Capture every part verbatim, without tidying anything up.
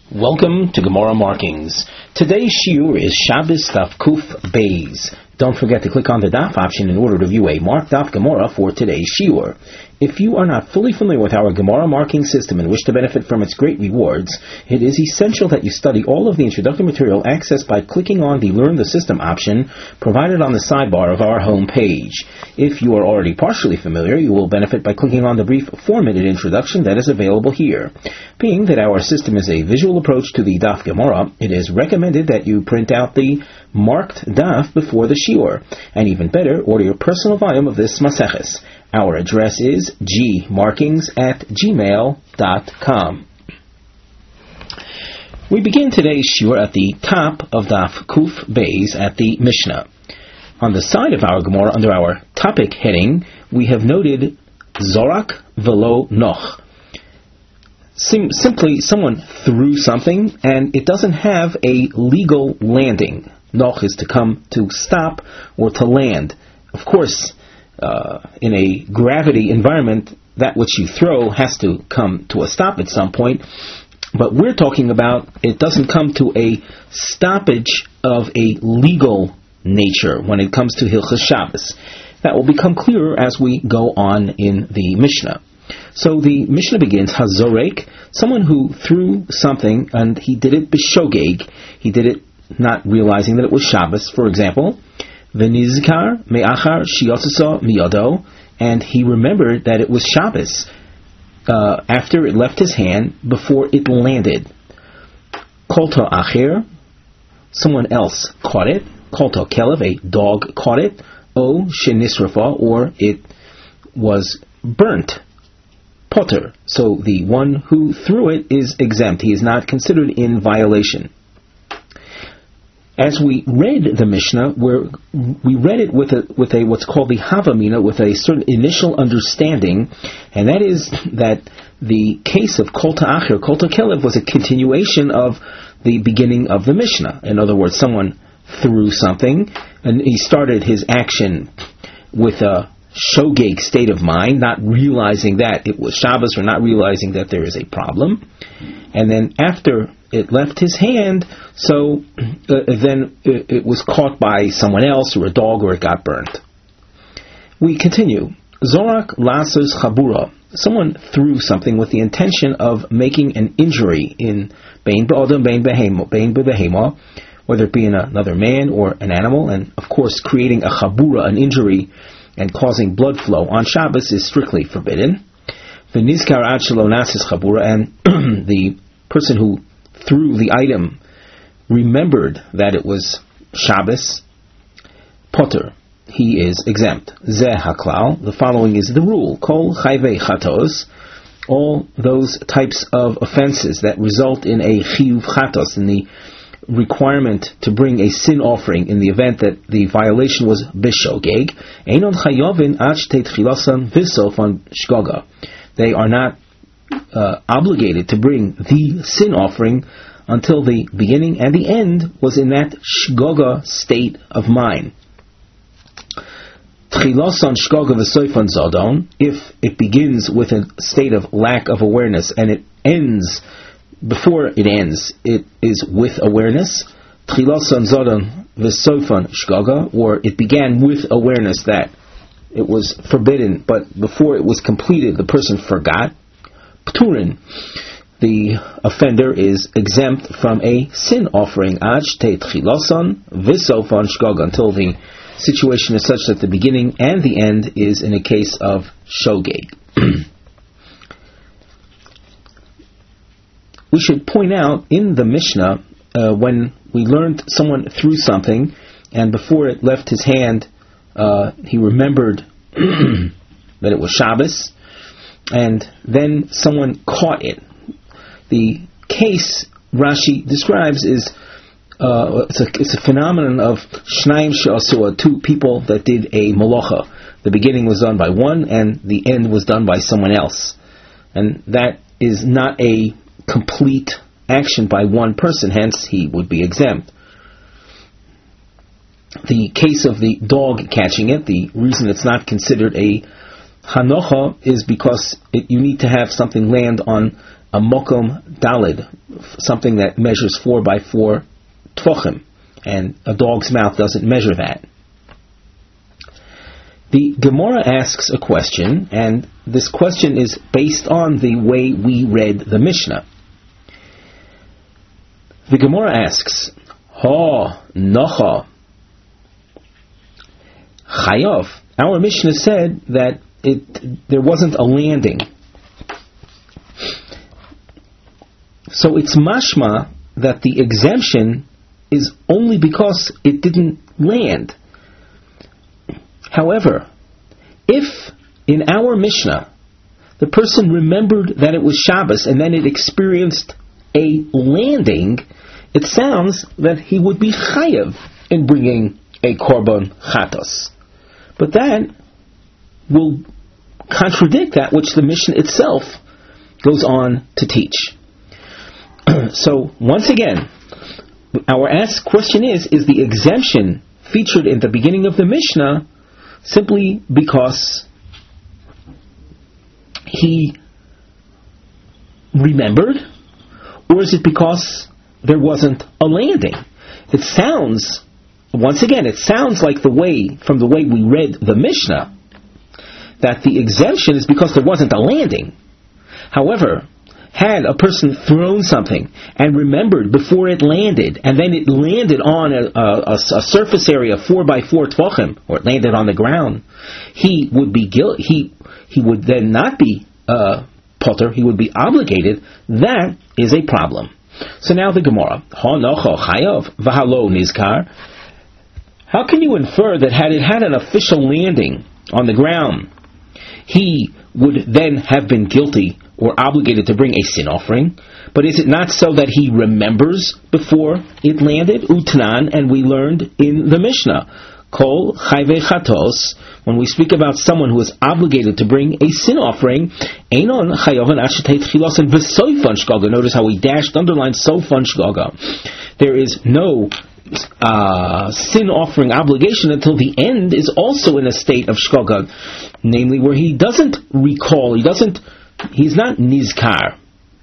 Welcome to Gemara Markings. Today's shiur is Shabbos Daf Kuf Beis. Don't forget to click on the Daf option in order to view a marked Daf Gemara for today's shiur. If you are not fully familiar with our Gemara marking system and wish to benefit from its great rewards, it is essential that you study all of the introductory material accessed by clicking on the Learn the System option provided on the sidebar of our home page. If you are already partially familiar, you will benefit by clicking on the brief four-minute introduction that is available here. Being that our system is a visual approach to the Daf Gemara, it is recommended that you print out the marked Daf before the shiur, and even better, order your personal volume of this Maseches. Our address is g markings at gmail dot com. We begin today's shiur at the top of Daf Kuf Beis at the Mishnah. On the side of our Gemara, under our topic heading, we have noted Zorak velo noch. Sim- simply, someone threw something and it doesn't have a legal landing. Noch is to come, to stop, or to land. Of course, uh, in a gravity environment, that which you throw has to come to a stop at some point. But we're talking about it doesn't come to a stoppage of a legal nature when it comes to Hilchos Shabbos. That will become clearer as we go on in the Mishnah. So the Mishnah begins, Hazorek, someone who threw something and he did it b'shogeg, he did it not realizing that it was Shabbos, for example, V'nizkar me'achar shiyotzasa miyado, and he remembered that it was Shabbos uh, after it left his hand, before it landed. Kolto acher, someone else caught it. Kolto kelev, a dog caught it. O shenisrafa, or it was burnt. Potter, so the one who threw it is exempt. He is not considered in violation. As we read the Mishnah, where we read it with a with a what's called the Havamina, with a certain initial understanding, and that is that the case of Kol Ta'acher, Kol Ta'Kelev was a continuation of the beginning of the Mishnah. In other words, someone threw something, and he started his action with a shogeg state of mind, not realizing that it was Shabbos, or not realizing that there is a problem. And then after it left his hand, so uh, then it, it was caught by someone else, or a dog, or it got burnt. We continue. Zorak lasos chabura. Someone threw something with the intention of making an injury in bein ba'odam, bein b'behema, whether it be in another man or an animal, and of course creating a chabura, an injury, and causing blood flow on Shabbos is strictly forbidden. The nizkar ad shelo nasis chabura, and the person who threw the item remembered that it was Shabbos, potter, he is exempt. Zeh haklal, the following is the rule. Kol chayvei chatos, all those types of offenses that result in a chiyuv chatos, in the requirement to bring a sin offering in the event that the violation was bishogeg, einon chayovin ad shtei tchilasan v'sofan shgoga. They are not uh, obligated to bring the sin offering until the beginning and the end was in that shgoga state of mind. Tchilasan shgoga v'sofan zodon, if it begins with a state of lack of awareness and it ends before it ends, it is with awareness. Tchilasan zodon v'sofan shgoga, or it began with awareness that it was forbidden, but before it was completed, the person forgot. Pturin, the offender is exempt from a sin offering. Ad shtei tchilasan v'sofan shgoga, until the situation is such that the beginning and the end is in a case of shogeg. We should point out in the Mishnah, uh, when we learned someone threw something, and before it left his hand, uh, he remembered that it was Shabbos, and then someone caught it. The case Rashi describes is uh, it's, a, it's a phenomenon of shnayim she'asua, two people that did a malacha. The beginning was done by one, and the end was done by someone else, and that is not a complete action by one person, hence he would be exempt. The case of the dog catching it, the reason it's not considered a hanocha is because it, you need to have something land on a mokom dalid, something that measures four by four tvochim, and a dog's mouth doesn't measure that. The Gemara asks a question, and this question is based on the way we read the Mishnah. The Gemara asks, Ha nocha chayav. Our Mishnah said that it there wasn't a landing. So it's mashma that the exemption is only because it didn't land. However, if in our Mishnah the person remembered that it was Shabbos and then it experienced a landing, it sounds that he would be chayav in bringing a korban chatos. But that will contradict that which the Mishnah itself goes on to teach. So, once again, our asked question is, is the exemption featured in the beginning of the Mishnah simply because he remembered, or is it because there wasn't a landing? It sounds, once again, it sounds like the way, from the way we read the Mishnah, that the exemption is because there wasn't a landing. However, had a person thrown something and remembered before it landed, and then it landed on a, a, a surface area of four by four tvachim, or it landed on the ground, he would be guilty. He he would then not be uh, potter. He would be obligated. That is a problem. So now the Gemara, Ha nocha chayav v'halo nizkar. How can you infer that had it had an official landing on the ground, he would then have been guilty or obligated to bring a sin offering? But is it not so that he remembers before it landed? Utnan, and we learned in the Mishnah, Kol chayve chatos, when we speak about someone who is obligated to bring a sin offering, Einon chayovan ashetei tchilasen v'soifan shgaga. Notice how we dashed, underlined sofan shgaga. There is no uh, sin offering obligation until the end is also in a state of shgaga, namely where he doesn't recall, he doesn't He's not nizkar.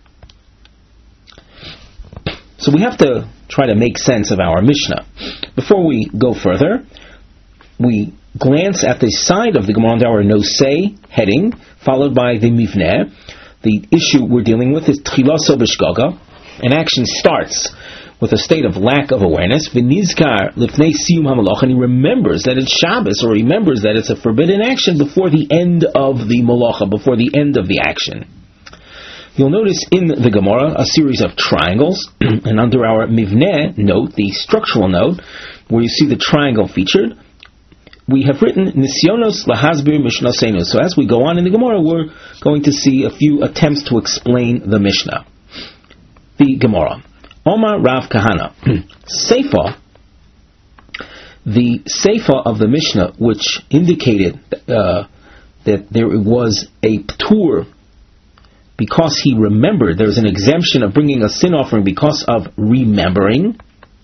So we have to try to make sense of our Mishnah. Before we go further, we glance at the side of the Gemara under our nosei heading, followed by the mivneh. The issue we're dealing with is tchilaso b'shgaga. An action starts with a state of lack of awareness. V'nizkar lifnei siyum hamalacha, and he remembers that it's Shabbos, or remembers that it's a forbidden action before the end of the malacha, before the end of the action. You'll notice in the Gemara a series of triangles, and under our mivneh note, the structural note, where you see the triangle featured, we have written Nisyonos lahasbir Mishnasenu. So as we go on in the Gemara, we're going to see a few attempts to explain the Mishnah. The Gemara. Omar Rav Kahana. Seifa, the Seifa of the Mishnah, which indicated uh, that there was a ptur because he remembered, there's an exemption of bringing a sin offering because of remembering.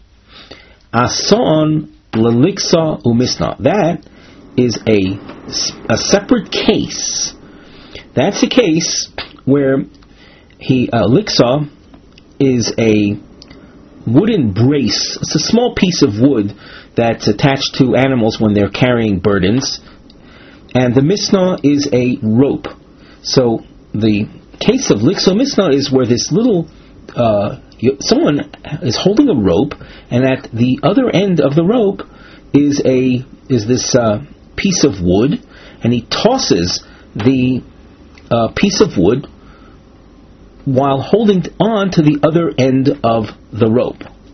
Ason leliksa umisna. That is a, a separate case. That's a case where he uh, liksa is a wooden brace. It's a small piece of wood that's attached to animals when they're carrying burdens, and the misna is a rope. So the case of likso misna is where this little uh, someone is holding a rope, and at the other end of the rope is a is this uh, piece of wood, and he tosses the uh, piece of wood while holding on to the other end of the rope.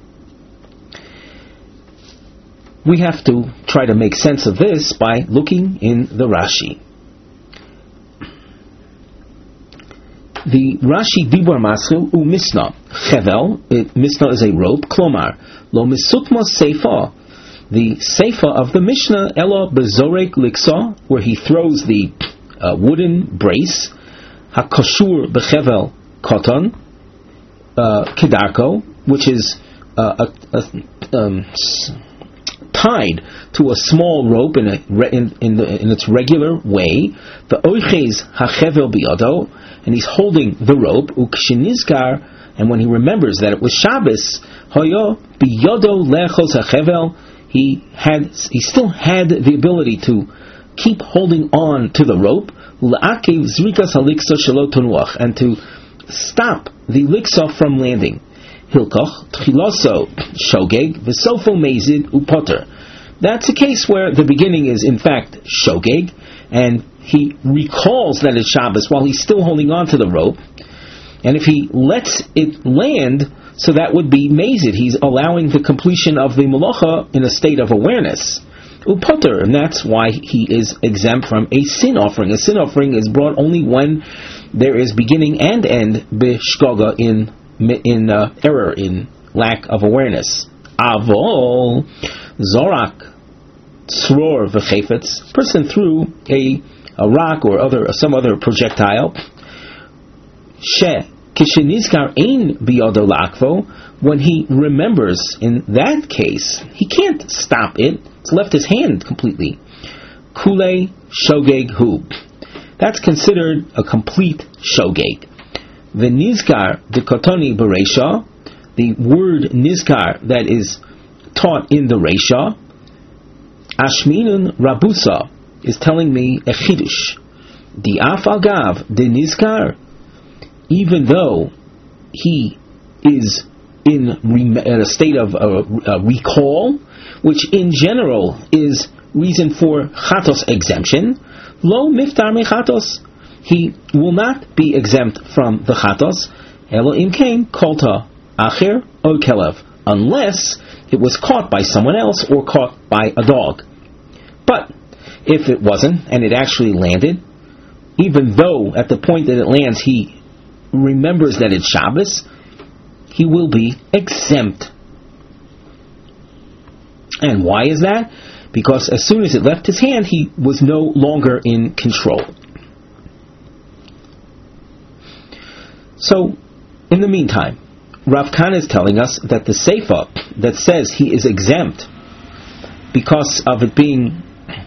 We have to try to make sense of this by looking in the Rashi. The Rashi Dibur Maschil u Misna. Chevel, Misna is a rope. Klomar, lo misutma seifa. The seifa of the Mishnah, elo bezorek liksa, where he throws the uh, wooden brace. Hakashur bechevel koton, uh, kedarko, which is uh, a, a, um, tied to a small rope in, a, in, in, the, in its regular way. The oiches hachevel biyado, and he's holding the rope. Ukshinizkar, and when he remembers that it was Shabbos, hoyo biyado lechos hachevel, he had he still had the ability to keep holding on to the rope. Ula'akev zrikas haliksa shelo tonuach, and to stop the liksa from landing. Hilkoch tchiloso shogeg v'sofo mezid upoter. That's a case where the beginning is in fact shogeg, and he recalls that it's Shabbos while he's still holding on to the rope. And if he lets it land, so that would be mezid. He's allowing the completion of the malacha in a state of awareness. Upoter, and that's why he is exempt from a sin offering. A sin offering is brought only when there is beginning and end b'shgoga, in in uh, error, in lack of awareness. Avol zorak tzror v'chefetz, person threw a a rock or other some other projectile. She kishenizkar ein biyodo la'akvo, when he remembers, in that case he can't stop it. It's left his hand completely. Kule shogeg hu. That's considered a complete shogeg. The nizkar the kotoni bereisha, the word nizkar that is taught in the reisha, ashminun rabusa, is telling me a chidush. The af agav the nizkar, even though he is in a state of uh, uh, recall, which in general is reason for chatos exemption, lo miftar me chatos, he will not be exempt from the chatos, elo imkein kolta acher o kelev, unless it was caught by someone else or caught by a dog. But if it wasn't, and it actually landed, even though at the point that it lands he remembers that it's Shabbos, he will be exempt. And why is that? Because as soon as it left his hand, he was no longer in control. So, in the meantime, Rav Kahana is telling us that the Seifa that says he is exempt because of it being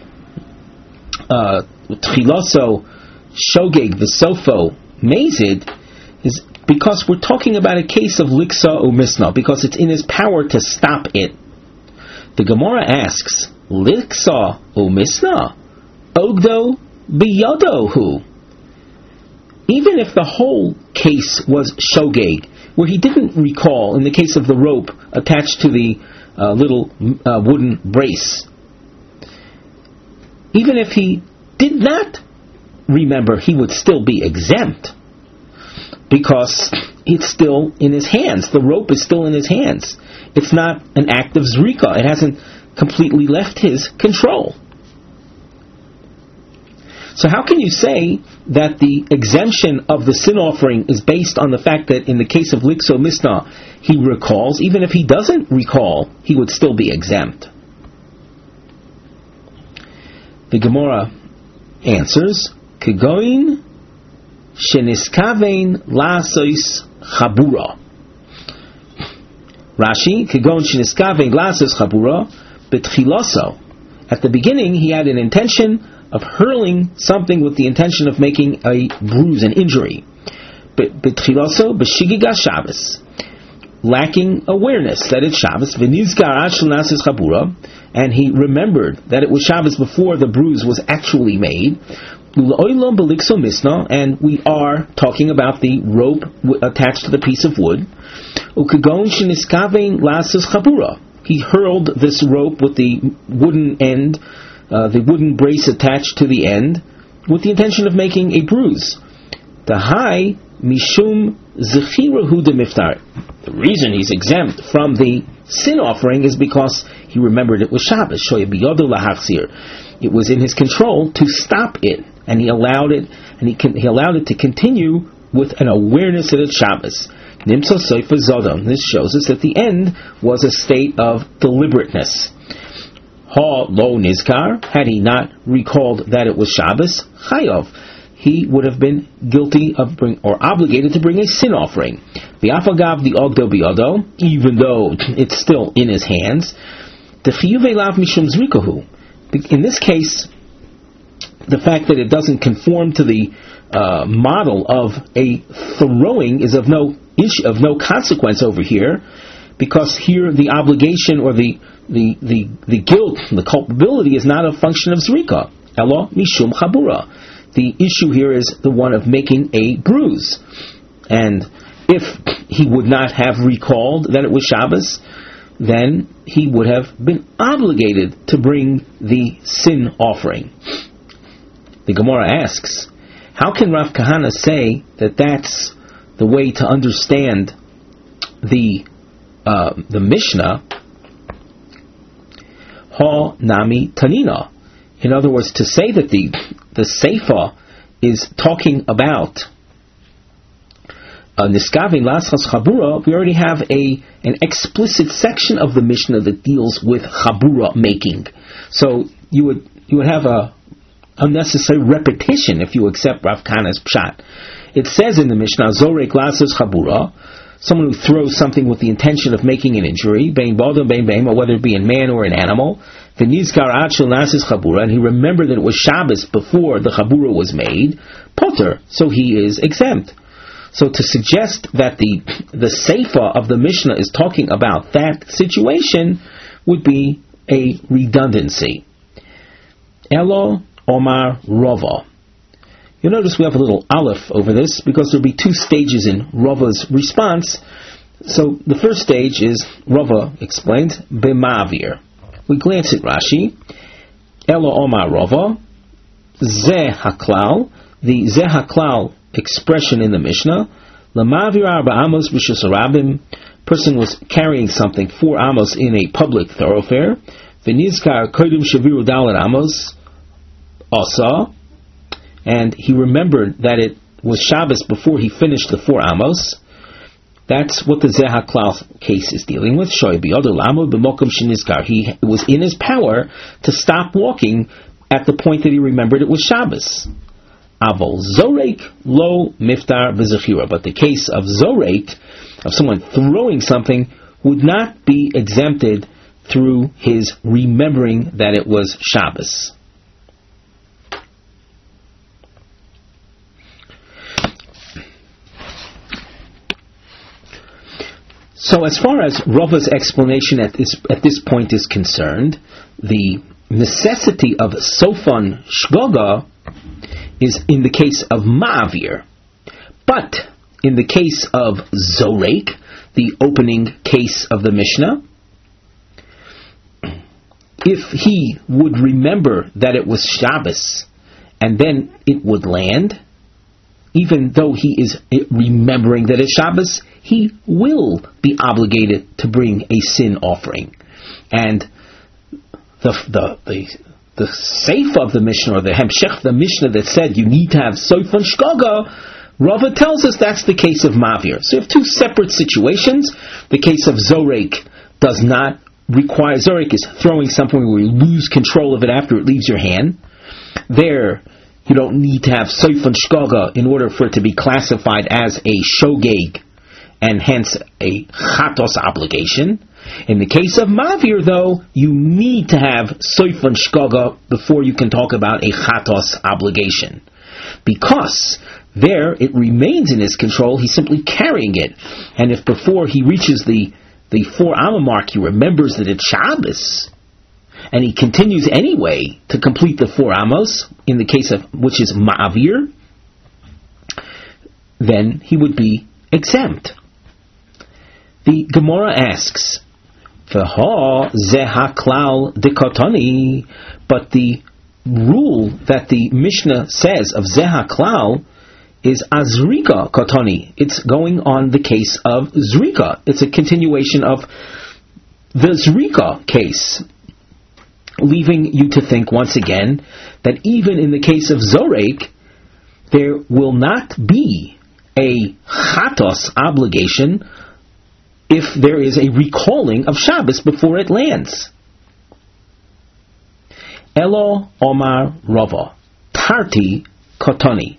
Tchiloso, Shogeg, V'sofo, Mezid, is because we're talking about a case of Liksa or Misna, because it's in his power to stop it. The Gemara asks, Liksa or Misna? Ogdo biyodo hu. Even if the whole case was Shogeg, where he didn't recall, in the case of the rope attached to the uh, little uh, wooden brace, even if he did not remember, he would still be exempt, because it's still in his hands. The rope is still in his hands. It's not an act of zrika. It hasn't completely left his control. So how can you say that the exemption of the sin offering is based on the fact that in the case of Likso Misna, he recalls? Even if he doesn't recall, he would still be exempt. The Gemara answers, Kegoin sheniskavein lasois chabura. Rashi, Kegoin sheniskavein lasois chabura betchiloso. At the beginning, he had an intention of hurling something with the intention of making a bruise, an injury. Betchiloso b'shigiga Shabbos, lacking awareness that it's Shabbos. V'nizkar ashel nasis chabura, and he remembered that it was Shabbos before the bruise was actually made. U'lo'olam b'likso misna, and we are talking about the rope attached to the piece of wood. U'kagon sheniskavein lasis chabura, he hurled this rope with the wooden end, Uh, the wooden brace attached to the end, with the intention of making a bruise. The high mishum zechirahu de miftar. The reason he's exempt from the sin offering is because he remembered it was Shabbos. Shoya biyodo lahachzir. It was in his control to stop it, and he allowed it, and he can, he allowed it to continue with an awareness that it's Shabbos. Nimso soifa zodom. This shows us that the end was a state of deliberateness. Ha lo nizkar, had he not recalled that it was Shabbos, chayov, he would have been guilty of bring, or obligated to bring a sin offering. V'afagav the ogdo biyado, even though it's still in his hands. The chiyuv elav mishum zrikahu. In this case, the fact that it doesn't conform to the uh, model of a throwing is of no issue, of no consequence over here, because here the obligation or the the the, the guilt, the culpability is not a function of zrika. Elo mishum chabura. The issue here is the one of making a bruise, and if he would not have recalled that it was Shabbos, then he would have been obligated to bring the sin offering. The Gemara asks, how can Rav Kahana say that that's the way to understand the uh, the Mishnah? Ha nami tanina. In other words, to say that the the Seifa is talking about Niskavin Lasas Chabura, we already have a an explicit section of the Mishnah that deals with Chabura making. So you would you would have a unnecessary repetition if you accept Rav Kahana's pshat. It says in the Mishnah, Zorek Lasas Chabura, someone who throws something with the intention of making an injury, Bein Badam Bein Bein, whether it be in man or an animal, the Nizkar Achel Lasas Chabura, and he remembered that it was Shabbos before the Chabura was made, Potter, so he is exempt. So to suggest that the the Seifa of the Mishnah is talking about that situation would be a redundancy. Elo Omar Rava. You'll notice we have a little aleph over this because there'll be two stages in Rava's response. So the first stage is, Rava explains, B'ma'avir. We glance at Rashi. Elo Omar Rava. Zeh HaKlal. The Zeh HaKlal expression in the Mishnah, Lamavir Arba Amos B'Shus Rabim, person was carrying something four amos in a public thoroughfare, V'nizkar Kodim Shaviru Dalet Amos Asa, and he remembered that it was Shabbos before he finished the four amos. That's what the Zeh HaKlal case is dealing with. Shoy B'Yodel Amo B'Mokom Shenizkar. He it was in his power to stop walking at the point that he remembered it was Shabbos. Avol Zorek lo miftar b'zechira. But the case of Zorek, of someone throwing something, would not be exempted through his remembering that it was Shabbos. So as far as Rava's explanation at this at this point is concerned, the necessity of Sofan Shgoga is in the case of Ma'avir. But in the case of Zorek, the opening case of the Mishnah, if he would remember that it was Shabbos and then it would land, even though he is remembering that it's Shabbos, he will be obligated to bring a sin offering. And the the the the Seifa of the Mishnah, or the Hemshech the Mishnah that said you need to have Soifan Shkaga, Rava tells us that's the case of Mavir. So you have two separate situations. The case of Zorek does not require, Zorek is throwing something where you lose control of it after it leaves your hand. There, you don't need to have Soifan Shkaga in order for it to be classified as a Shogeg, and hence a Chatos obligation. In the case of Mavir, though, you need to have Soifan Shkaga before you can talk about a Chatos obligation. Because there it remains in his control, he's simply carrying it. And if before he reaches the, the four amma mark he remembers that it's Shabbos, and he continues anyway to complete the four amos, in the case of which is Ma'avir, then he would be exempt. The Gemara asks, V'ha zeha klal dikotani, but the rule that the Mishnah says of zeha klal is azrika kotani. It's going on the case of zrika. It's a continuation of the zrika case, leaving you to think once again that even in the case of Zorek, there will not be a chatos obligation if there is a recalling of Shabbos before it lands. Elo Omar Rava, Tarti Kotoni.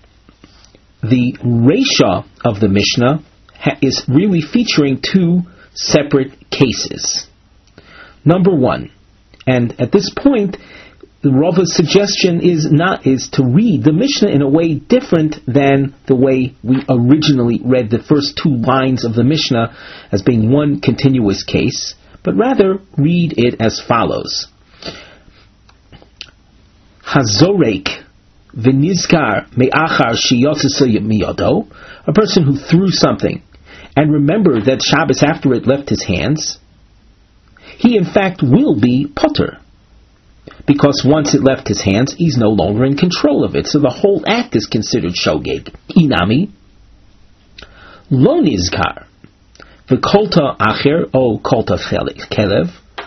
The Reisha of the Mishnah ha- is really featuring two separate cases. Number one, and at this point, the Rava's suggestion is not is to read the Mishnah in a way different than the way we originally read the first two lines of the Mishnah as being one continuous case, but rather read it as follows. Hazorek v'nizkar me'achar shiyotzesa miyado, a person who threw something and remembered that Shabbos after it left his hands, he in fact will be potter. Because once it left his hands, he's no longer in control of it. So the whole act is considered shogeg. Inami, lo nizkar, v'kolta acher, o kolta kelev.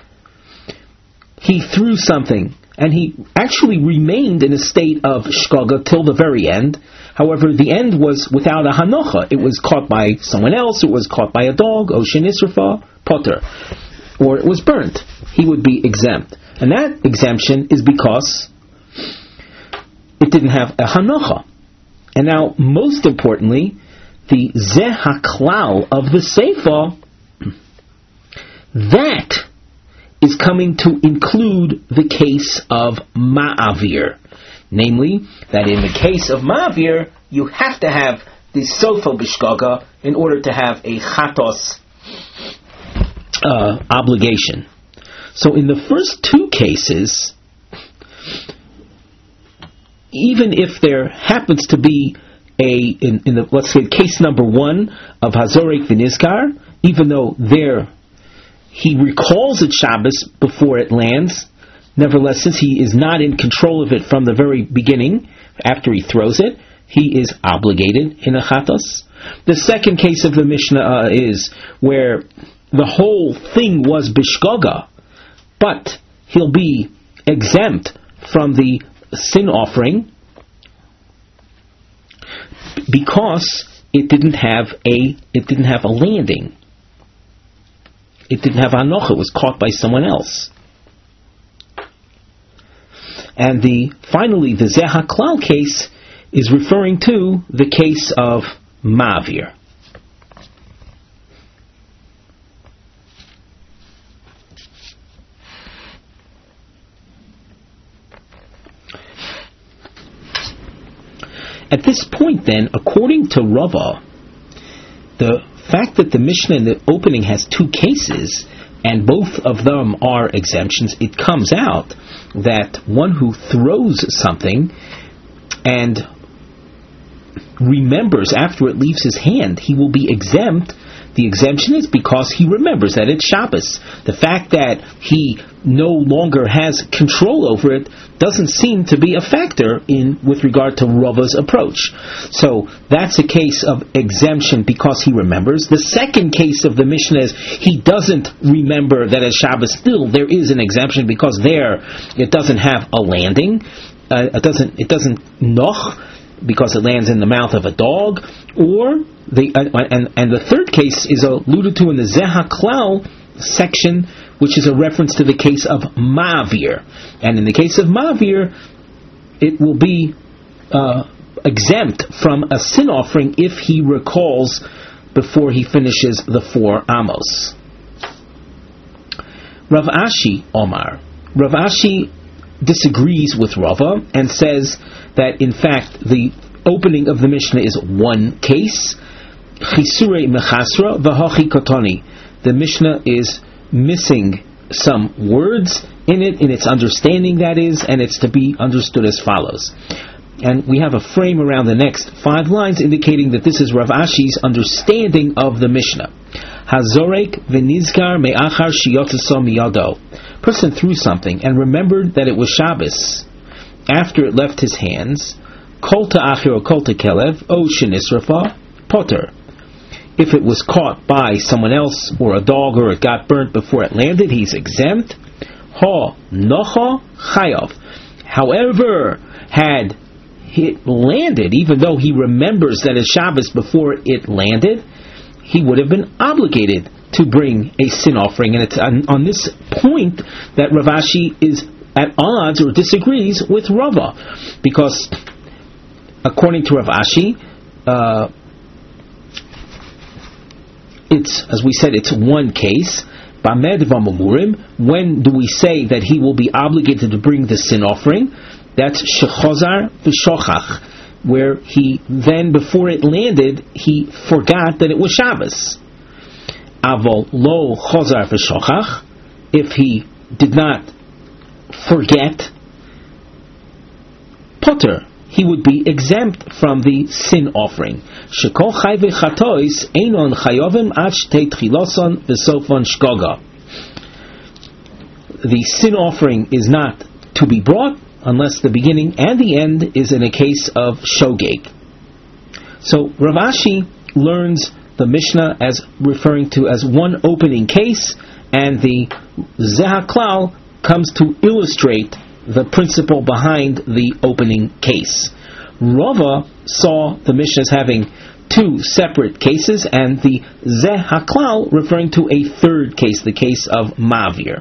He threw something, and he actually remained in a state of shkoga till the very end. However, the end was without a hanocha. It was caught by someone else, it was caught by a dog, o shenisrafa, potter. Or it was burnt. He would be exempt. And that exemption is because it didn't have a hanocha. And now, most importantly, the zeh haklal of the seifa, that is coming to include the case of ma'avir. Namely, that in the case of ma'avir, you have to have the sofa bishgaga in order to have a chatos uh, obligation. So in the first two cases, even if there happens to be a, in, in the, let's say case number one of Hazorek v'nizkar, even though there he recalls it Shabbos before it lands, nevertheless, since he is not in control of it from the very beginning, after he throws it, he is obligated in a chatos. The second case of the Mishnah uh, is where the whole thing was bishgaga, but he'll be exempt from the sin offering because it didn't have a it didn't have a landing. It didn't have anocha. It was caught by someone else. And the finally the zeh haklal case is referring to the case of ma'avir. At this point, then, according to Rava, the fact that the Mishnah in the opening has two cases, and both of them are exemptions, it comes out that one who throws something and remembers after it leaves his hand, he will be exempt. The exemption is because he remembers that it's Shabbos. The fact that he no longer has control over it doesn't seem to be a factor in with regard to Rava's approach. So that's a case of exemption because he remembers. The second case of the Mishnah is he doesn't remember that it's Shabbos. Still, there is an exemption because there it doesn't have a landing. Uh, it doesn't. It doesn't noch because it lands in the mouth of a dog. Or the uh, and and the third case is alluded to in the zeh haklal section, which is a reference to the case of ma'avir. And in the case of ma'avir, it will be uh, exempt from a sin offering if he recalls before he finishes the four amos. Rav Ashi Omar. Rav Ashi disagrees with Rava and says that in fact the opening of the Mishnah is one case. Chisurei mechasra v'hachi kotoni. The Mishnah is missing some words in it, in its understanding that is, and it's to be understood as follows. And we have a frame around the next five lines indicating that this is Rav Ashi's understanding of the Mishnah. Hazorek v'nizkar me'achar shiyotzesa miyado. Person threw something and remembered that it was Shabbos after it left his hands. Kol ta'achir or kol kelev o shenisrafa potter. If it was caught by someone else or a dog or it got burnt before it landed, he's exempt. Ha nocha chayav. However, had it landed, even though he remembers that it's Shabbos before it landed, he would have been obligated to bring a sin offering. And it's on, on this point that Rav Ashi is at odds or disagrees with Rava, because according to Rav Ashi, uh, it's, as we said, it's one case. Bamed v'mamurim. When do we say that he will be obligated to bring the sin offering? That's shechozar v'shochach, where he then, before it landed, he forgot that it was Shabbos. Avol lo chozar v'shochach. If he did not forget, potter, he would be exempt from the sin offering. Shekol chay v'chatois einon chayovim ad shtei tchiloson v'sofon shgoga. The sin offering is not to be brought unless the beginning and the end is in a case of shogeg. So Rav Ashi learns the Mishnah as referring to as one opening case, and the Zehaklal comes to illustrate the principle behind the opening case. Rava saw the Mishnah as having two separate cases, and the Zeh HaKlal referring to a third case, the case of Mavir.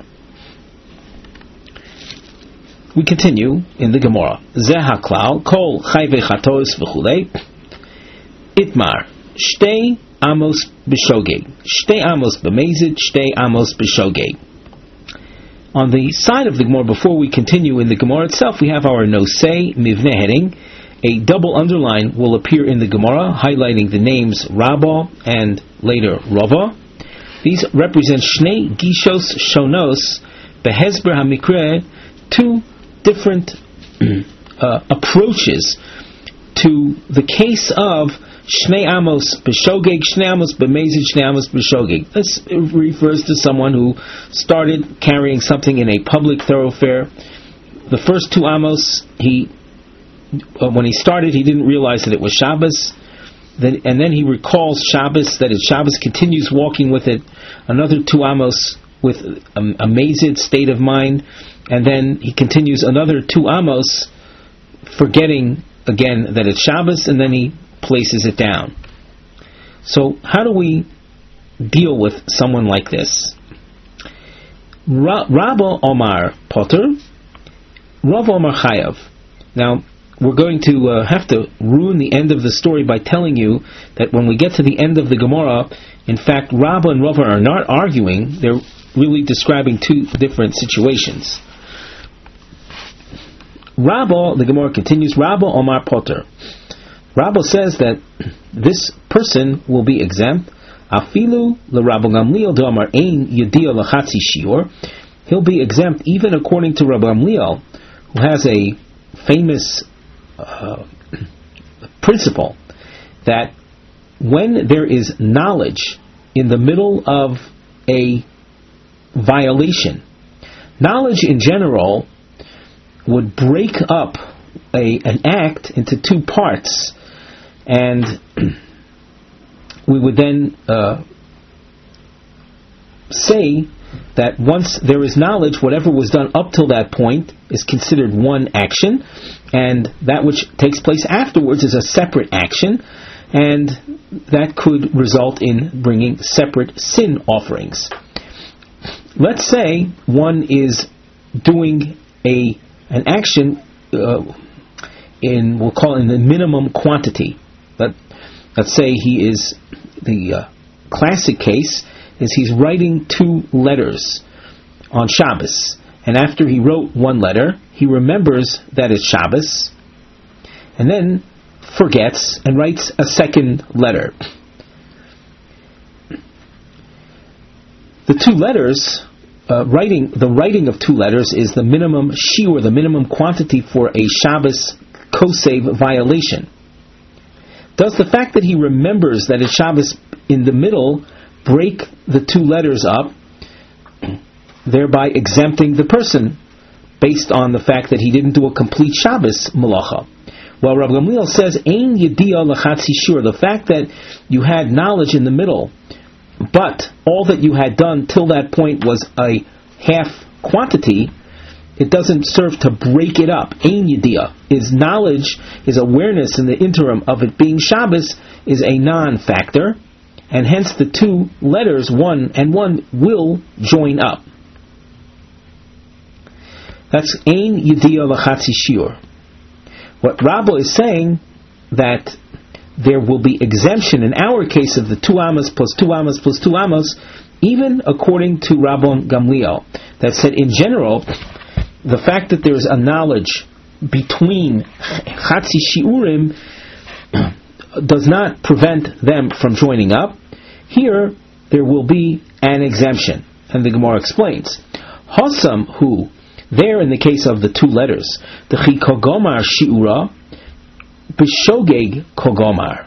We continue in the Gemara. Zeh HaKlal, Kol Chay V'Chatos V'chulei, Itmar, Shtei Amos B'Shogeg, Shtei Amos B'Mezid, Shtei Amos B'Shogeg. On the side of the Gemara, before we continue in the Gemara itself, we have our Nosei Mivneh heading. A double underline will appear in the Gemara, highlighting the names Rabbah and later Rava. These represent Shnei Gishos Shonos Behezber HaMikre, two different uh, approaches to the case of Shnei Amos B'Shogeg, Shnei Amos B'Mezid, Shnei Amos B'Shogeg. This refers to someone who started carrying something in a public thoroughfare. The first two Amos, he, uh, when he started, he didn't realize that it was Shabbos. Then, and then he recalls Shabbos, that it's Shabbos, continues walking with it. Another two Amos with a, a mazid state of mind. And then he continues another two Amos, forgetting again that it's Shabbos, and then he places it down. So how do we deal with someone like this? Ra- Rabba Omar Potter, Rav Omar Chayav. Now, we're going to uh, have to ruin the end of the story by telling you that when we get to the end of the Gemara, in fact, Rabba and Rava are not arguing, they're really describing two different situations. Rabba, the Gemara continues, Rabba Omar Potter. Rabba says that this person will be exempt. Afilu l'Rabba Gamliel d'Amar ein yediah l'chatzi shiur. He'll be exempt even according to Rabba Gamliel, who has a famous uh, principle that when there is knowledge in the middle of a violation, knowledge in general would break up a, an act into two parts, and we would then uh, say that once there is knowledge, whatever was done up till that point is considered one action, and that which takes place afterwards is a separate action, and that could result in bringing separate sin offerings. Let's say one is doing a an action uh, in, we'll call it in the minimum quantity. But let's say he is, the uh, classic case is he's writing two letters on Shabbos, and after he wrote one letter, he remembers that it's Shabbos, and then forgets and writes a second letter. The two letters, uh, writing the writing of two letters is the minimum shiur, the minimum quantity for a Shabbos kosev violation. Does the fact that he remembers that it's Shabbos in the middle break the two letters up, thereby exempting the person based on the fact that he didn't do a complete Shabbos malacha? Well, Rav Gamliel says, Ein yediah l'chatzi shiur, the fact that you had knowledge in the middle, but all that you had done till that point was a half quantity, it doesn't serve to break it up. Ein yediah is knowledge, is awareness in the interim of it being Shabbos, is a non-factor, and hence the two letters, one and one, will join up. That's Ein yediah l'chatzi shiur. What Rabba is saying, that there will be exemption in our case of the two amos plus two amos plus two amos, even according to Rabban Gamliel, that said in general, the fact that there is a knowledge between Chatzi Shiurim does not prevent them from joining up. Here, there will be an exemption. And the Gemara explains, Hossam, who, there in the case of the two letters, the Chi Kogomar Shiura, B'Shogeg Kogomar.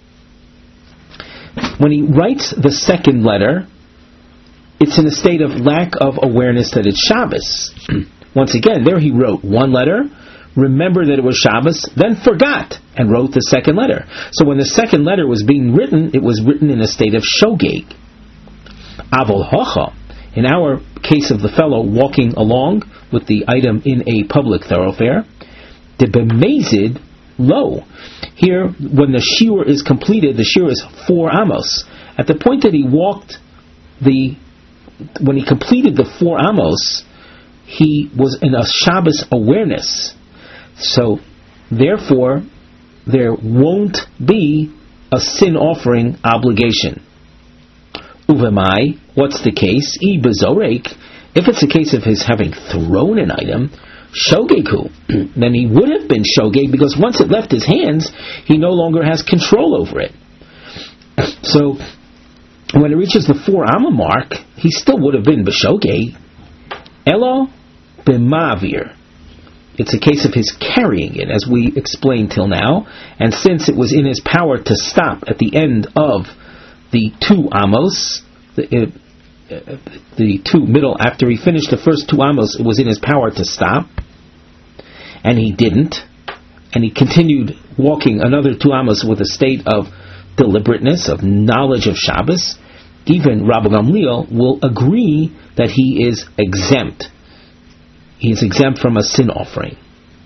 When he writes the second letter, it's in a state of lack of awareness that it's Shabbos. Once again, there he wrote one letter, remembered that it was Shabbos, then forgot, and wrote the second letter. So when the second letter was being written, it was written in a state of Shogeg. Avol Hocha, in our case of the fellow walking along with the item in a public thoroughfare, the Bemazid, lo. Here, when the shiur is completed, the shiur is four amos. At the point that he walked, the when he completed the four amos, he was in a Shabbos awareness. So, therefore, there won't be a sin offering obligation. Uvemai, what's the case? I bezorek, if it's a case of his having thrown an item, shogeku, then he would have been shogeg, because once it left his hands, he no longer has control over it. So, when it reaches the four amma mark, he still would have been b'shogeg. Elo b'mavir. It's a case of his carrying it, as we explained till now, and since it was in his power to stop at the end of the two amos, the, uh, the two middle, after he finished the first two amos, it was in his power to stop, and he didn't, and he continued walking another two amos with a state of deliberateness, of knowledge of Shabbos. Even Rabbi Gamliel will agree that he is exempt. He is exempt from a sin offering.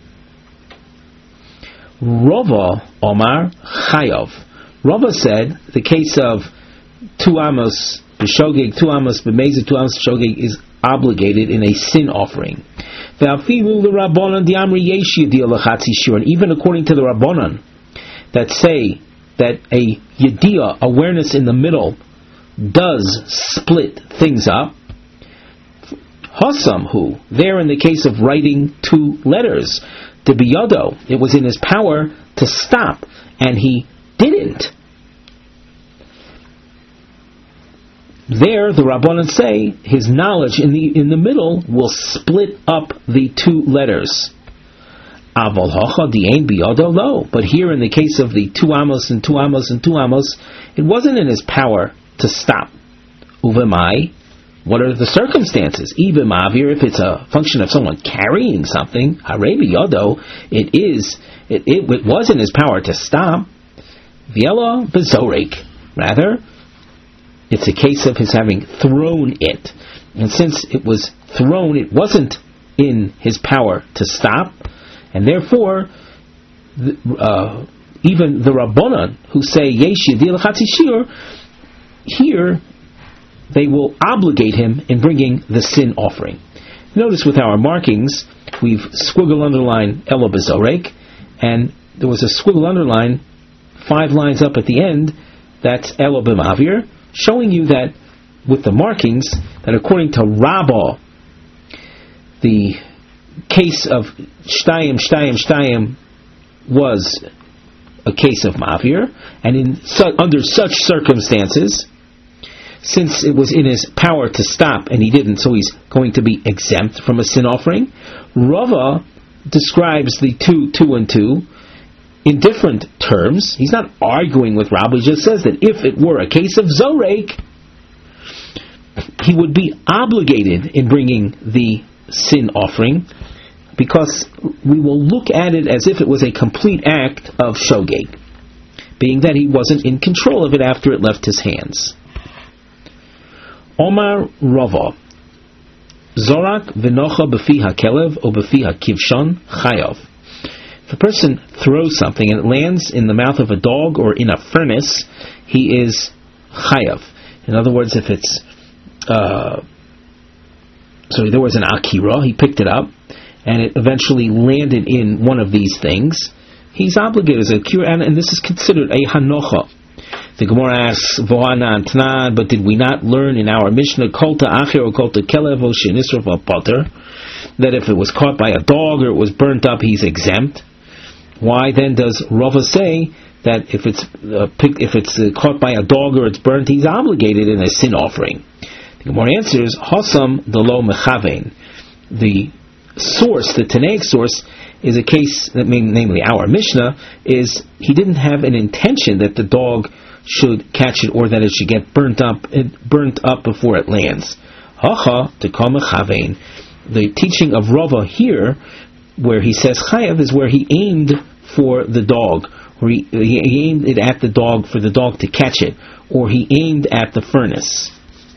Rava Omar Chayav. Rava said the case of two amos b'shogeg, two amos b'mezid, two amos b'shogeg is obligated in a sin offering. And even according to the Rabbanan that say that a yediyah, awareness in the middle, does split things up. Hossam, who, there in the case of writing two letters, to biyado, it was in his power to stop, and he didn't. There, the Rabbanan say, his knowledge in the in the middle will split up the two letters. Aval hocha di'ein biyado lo. But here, in the case of the two amos and two amos and two amos, it wasn't in his power to stop. Uvemai, what are the circumstances? Even mavir, if it's a function of someone carrying something, harebi yodo, it is, it, it, it was in his power to stop. Viela bezorek, rather, it's a case of his having thrown it, and since it was thrown, it wasn't in his power to stop, and therefore, the, uh, even the Rabbanan who say yesh yediyah l'chatzi shiur, here they will obligate him in bringing the sin offering. Notice with our markings, we've squiggle underline elo bezorek, and there was a squiggle underline five lines up at the end, that's elo b'mavir, showing you that with the markings, that according to Rabbah, the case of shtayim, shtayim, shtayim was a case of mavir, and in su- under such circumstances, since it was in his power to stop and he didn't, so he's going to be exempt from a sin offering. Rava describes the two, two and two in different terms. He's not arguing with Rabbi, he just says that if it were a case of Zorek, he would be obligated in bringing the sin offering, because we will look at it as if it was a complete act of shogeg, being that he wasn't in control of it after it left his hands. Omar Rava, Zorak v'nocha b'fi ha'kelev o b'fi ha'kivshon chayav. If a person throws something and it lands in the mouth of a dog or in a furnace, he is chayav. In other words, if it's uh, so there was an akira, he picked it up, and it eventually landed in one of these things, he's obligated as a cure, and, and this is considered a hanocha. The Gemara asks, Vo'ana Antnan, but did we not learn in our Mishnah, Kolta Acher or Kolta Kelev o Shenisrov Potter, that if it was caught by a dog or it was burnt up, he's exempt? Why then does Rava say that if it's uh, pick, if it's uh, caught by a dog or it's burnt, he's obligated in a sin offering? The Gemara answers, Hosam Delo Mechavein. The source, the Tanaic source, is a case that, namely our Mishnah, is he didn't have an intention that the dog should catch it or that it should get burnt up burnt up before it lands. Hacha Tekama Chavein. The teaching of Rava here, where he says Chayav, is where he aimed for the dog, or he, he aimed it at the dog for the dog to catch it, or he aimed at the furnace.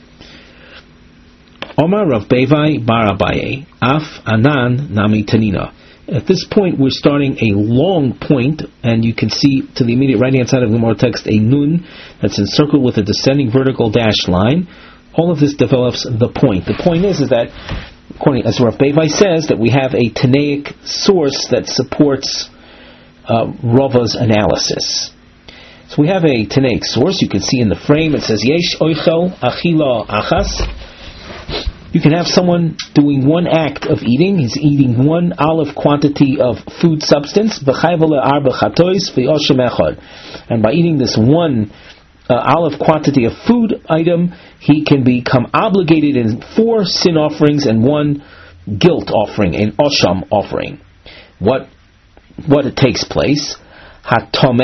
Omar Rav Bevai Bar Abaye Af Anan Nami Tanina. At this point, we're starting a long point, and you can see to the immediate right-hand side of the Gemara text a nun that's encircled with a descending vertical dashed line. All of this develops the point. The point is, is that, according as Rav Bevai says, that we have a Tanaic source that supports uh, Rava's analysis. So we have a Tanaic source. You can see in the frame it says Yesh Oichel Achila Achas. You can have someone doing one act of eating. He's eating one olive quantity of food substance. And by eating this one uh, olive quantity of food item, he can become obligated in four sin offerings and one guilt offering, an osham offering. What what it takes place? A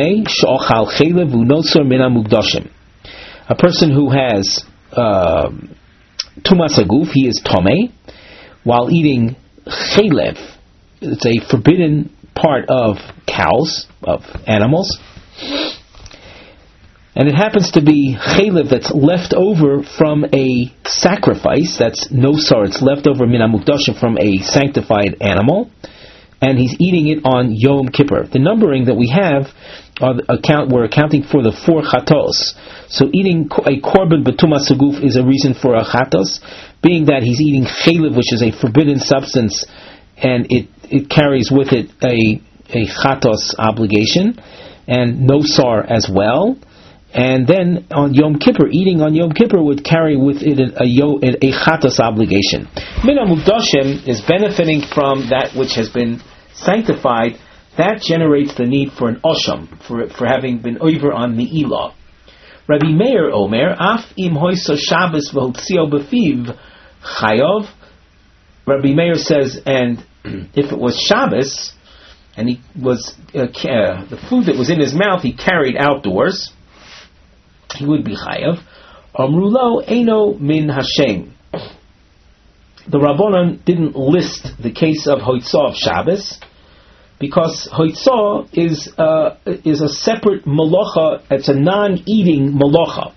person who has Uh, Tumas Haguf, he is Tomei, while eating Chelev, it's a forbidden part of cows, of animals, and it happens to be Chelev that's left over from a sacrifice, that's nosar, it's left over Min HaMukdashim from a sanctified animal, and he's eating it on Yom Kippur. The numbering that we have, are the account, we're accounting for the four chatos. So eating a korban betumas haguf is a reason for a chatos, being that he's eating chelev, which is a forbidden substance, and it, it carries with it a a chatos obligation, and nosar as well. And then on Yom Kippur, eating on Yom Kippur would carry with it a, a, a chatos obligation. Min HaMukdashim is benefiting from that which has been sanctified. That generates the need for an osham, for for having been over on Me'ilah. Rabbi Meir Omer, Af im hoiso Shabbos v'hotzio b'fiv chayov. Rabbi Meir says, and if it was Shabbos, and he was uh, uh, the food that was in his mouth he carried outdoors, he would be chayav. Amru lo eino min Hashem. The Rabbanan didn't list the case of hoitzah of Shabbos, because hoitzah is uh, is a separate malacha. It's a non-eating malacha.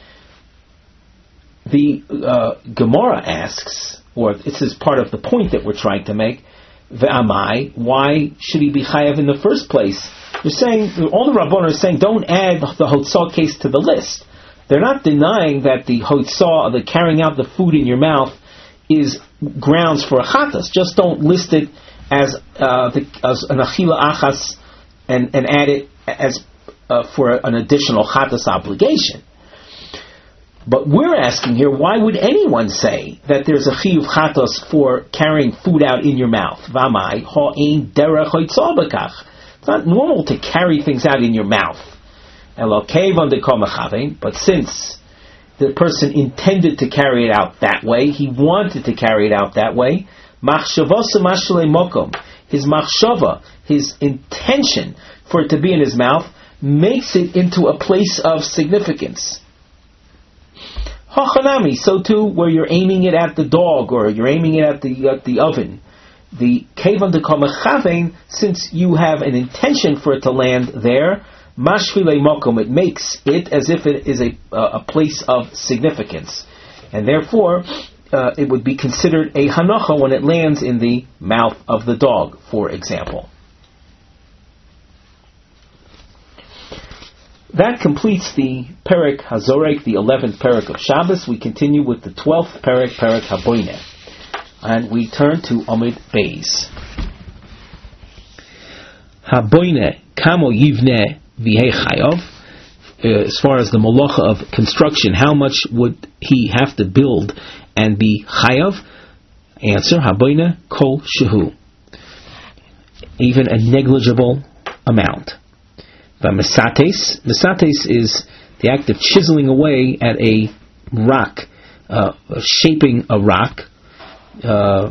The uh, Gemara asks, or this is part of the point that we're trying to make. Ve'amai, why should he be chayav in the first place? They're saying, all the Rabbanan are saying, don't add the hoitzah case to the list. They're not denying that the hoitzah, the carrying out the food in your mouth, is grounds for a chatas. Just don't list it as uh, the, as an achila achas and, and add it as uh, for an additional chatas obligation. But we're asking here, why would anyone say that there's a chiyuv chatas for carrying food out in your mouth? V'amai ha'ein derech hoitzah b'kach. It's not normal to carry things out in your mouth. But since the person intended to carry it out that way, he wanted to carry it out that way, his machshava, his intention for it to be in his mouth, makes it into a place of significance. Hachanami, so too, where you're aiming it at the dog or you're aiming it at the at the oven. The kevan de kamachavein, since you have an intention for it to land there, mashvile mokom, it makes it as if it is a a place of significance, and therefore uh, it would be considered a hanacha when it lands in the mouth of the dog, for example. That completes the Perek Hazorek, the eleventh Perek of Shabbos. We continue with the twelfth Perek, Perek Haboineh. And we turn to Amid Beis. Haboineh, Kamo yivne v'hei chayav. As far as the malacha of construction, how much would he have to build and be chayav? Answer: haboina kol shehu. Even a negligible amount. The mesates. Mesates is the act of chiseling away at a rock, uh, shaping a rock, uh,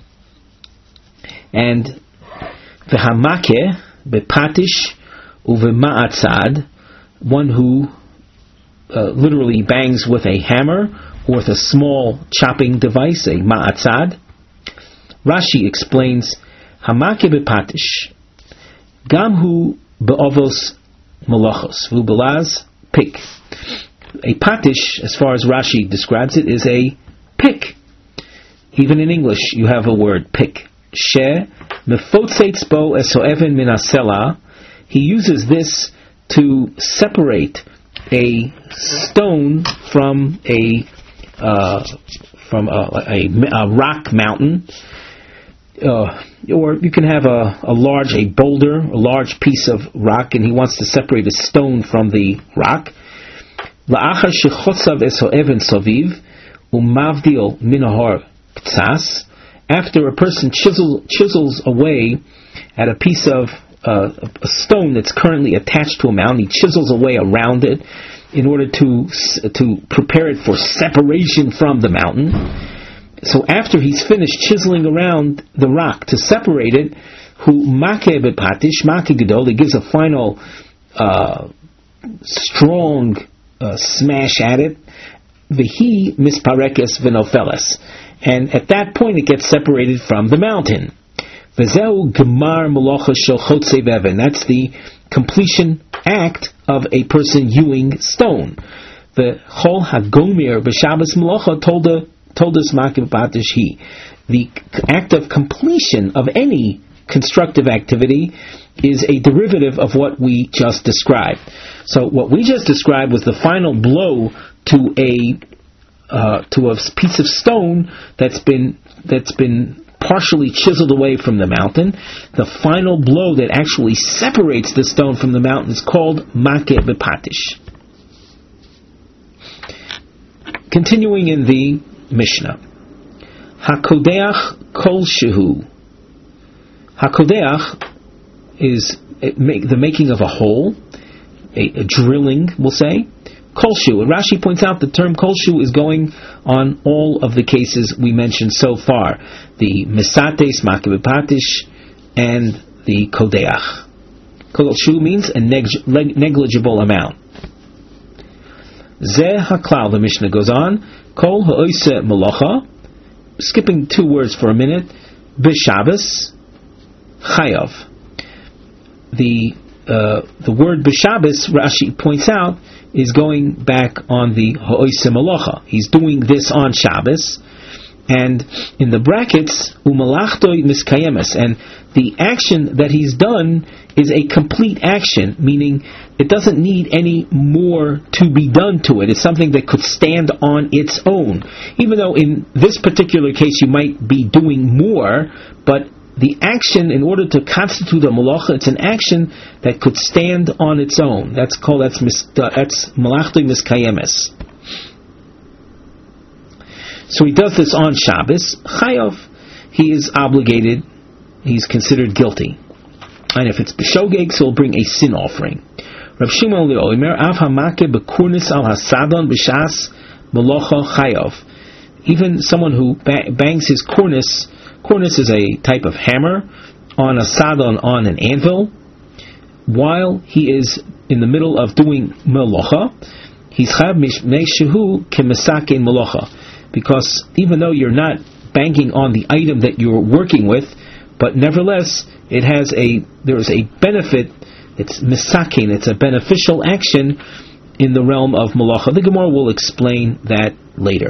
and the hamake bepatish uvemaatzad, one who uh, literally bangs with a hammer or with a small chopping device, a ma'atzad. Rashi explains, hamake bepatish, gamhu be'ovos malachos, v'ubelaz, pick. A patish, as far as Rashi describes it, is a pick. Even in English, you have a word, pick. She mefotzetz bo esoeven min hasela. He uses this to separate a stone from a uh, from a, a, a rock mountain, uh, or you can have a, a large a boulder, a large piece of rock, and he wants to separate a stone from the rock. La'achar shechotzav eso even soviv umavdil minahar ktsas. After a person chisel, chisels away at a piece of Uh, a stone that's currently attached to a mountain, he chisels away around it in order to to prepare it for separation from the mountain. So after he's finished chiseling around the rock to separate it, who make bepatish make gedol, he gives a final uh, strong uh, smash at it. Vehi misparekes v'nofeles, and at that point it gets separated from the mountain. That's the completion act of a person hewing stone. The Chol Hagomir b'Shabbos Malacha told the told us Makib Batish he. The act of completion of any constructive activity is a derivative of what we just described. So what we just described was the final blow to a uh, to a piece of stone that's been that's been partially chiseled away from the mountain. The final blow that actually separates the stone from the mountain is called Makeh Bepatish. Continuing in the Mishnah. Hakodeach kol shehu. Hakodeach is the making of a hole, a, a drilling, we'll say. Kolshu. And Rashi points out the term kolshu is going on all of the cases we mentioned so far. The mesates, makibipatish, and the kodeach. Kolshu means a neg- negligible amount. Zeh haklal, the Mishnah goes on. Kol ha'oise malacha. Skipping two words for a minute. B'Shabbos, chayav. The uh, the word b'Shabbos, Rashi points out, is going back on the ha'oise malacha. He's doing this on Shabbos, and in the brackets u'malachtoi miskayemes, and the action that he's done is a complete action, meaning it doesn't need any more to be done to it. It's something that could stand on its own, even though in this particular case you might be doing more, but the action, in order to constitute a malacha, it's an action that could stand on its own. That's called, that's mis, that's malachtoi miskayemes. So he does this on Shabbos. Chayav, he is obligated, he's considered guilty. And if it's b'shogeg, so he'll bring a sin offering. Rav Shimon Le'omer, av hamake b'kurnis al hasadon b'shas malacha chayav. Even someone who bangs his cornice. Cornice is a type of hammer on a sadon, on an anvil, while he is in the middle of doing melacha. He's chayav mishmei shehu kemesakein melacha, because even though you're not banking on the item that you're working with, but nevertheless it has a there is a benefit. It's misakein. It's a beneficial action in the realm of melacha. The Gemara will explain that later.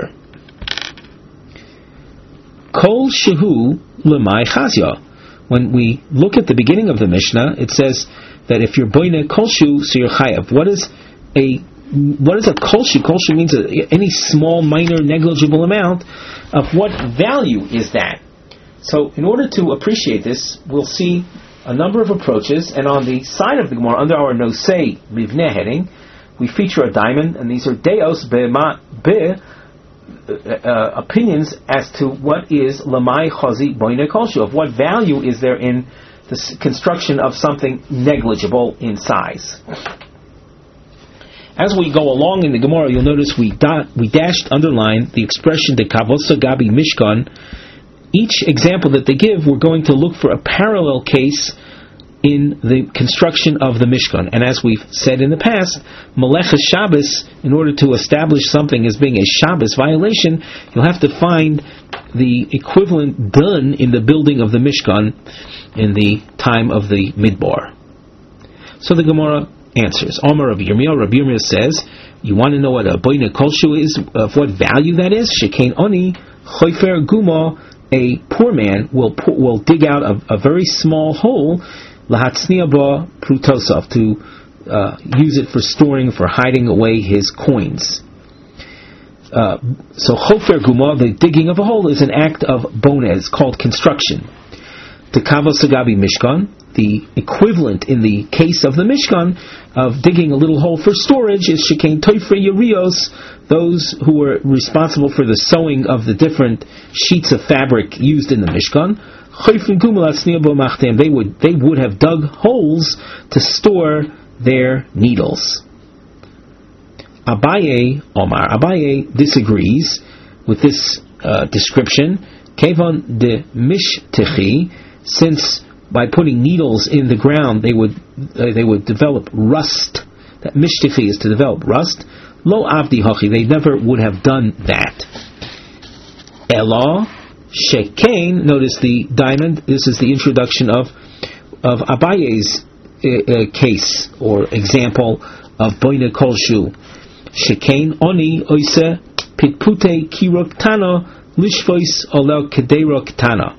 Kol shehu lemai chazya. When we look at the beginning of the Mishnah, it says that if you're boine kol shu, so you're chayav. What is a what is a kol shu? Kol shu means a, any small, minor, negligible amount. Of what value is that? So, in order to appreciate this, we'll see a number of approaches, and on the side of the Gemara, under our Nosei Mivneh heading, we feature a diamond, and these are Deos Be'ma Be, uh, opinions as to what is Lamai Chazi Boine Kolshu, of what value is there in the construction of something negligible in size. As we go along in the Gemara, you'll notice we dot, we dashed, underlined the expression the Kavosa Gabi Mishkan. Each example that they give, we're going to look for a parallel case in the construction of the Mishkan. And as we've said in the past, Meleches Shabbos, in order to establish something as being a Shabbos violation, you'll have to find the equivalent done in the building of the Mishkan in the time of the Midbar. So the Gemara answers. Omar Rabbi Yirmiyah, Rabbi Yirmiyah says, you want to know what a Boine Kolshu is, of what value that is? Shekain Oni, Choifer Guma, a poor man will will dig out a, a very small hole, lahatzniya ba prutosov, to uh, use it for storing, for hiding away his coins. Uh, so chofer guma, the digging of a hole, is an act of bonez, called construction. Tekavos agabi mishkan, the equivalent in the case of the Mishkan of digging a little hole for storage is shekain toifrei yerios, those who were responsible for the sewing of the different sheets of fabric used in the Mishkan. They would they would have dug holes to store their needles. Abaye Omar Abaye disagrees with this uh, description. Kevon de mishtichi, since by putting needles in the ground they would uh, they would develop rust. That mishtichi is to develop rust. Lo avdi hachi, they never would have done that. Elo shekain, notice the diamond. This is the introduction of of Abaye's uh, uh, case or example of boine kolshu. Shekain oni oise pitpute kirok tana lishvois olel kederok tana.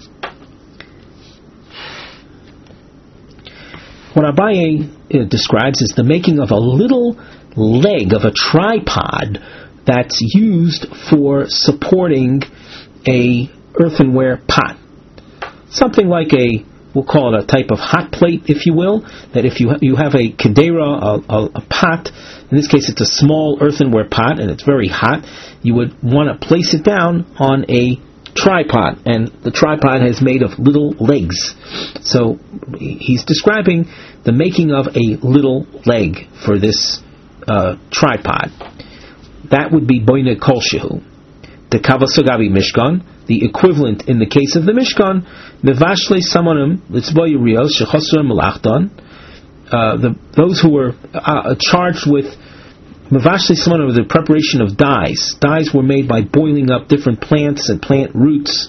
What Abaye uh, describes is the making of a little leg of a tripod that's used for supporting a earthenware pot. Something like a, we'll call it a type of hot plate, if you will, that if you ha- you have a kedera, a, a, a pot, in this case it's a small earthenware pot and it's very hot, you would want to place it down on a tripod, and the tripod is made of little legs. So he's describing the making of a little leg for this uh, tripod. That would be boine kolshehu. The kavasugabi mishkan, the equivalent in the case of the Mishkan, mevashle samanim litzboy yurios shechosur melachton, the those who were uh, charged with mevashle samanim, the preparation of dyes. Dyes were made by boiling up different plants and plant roots.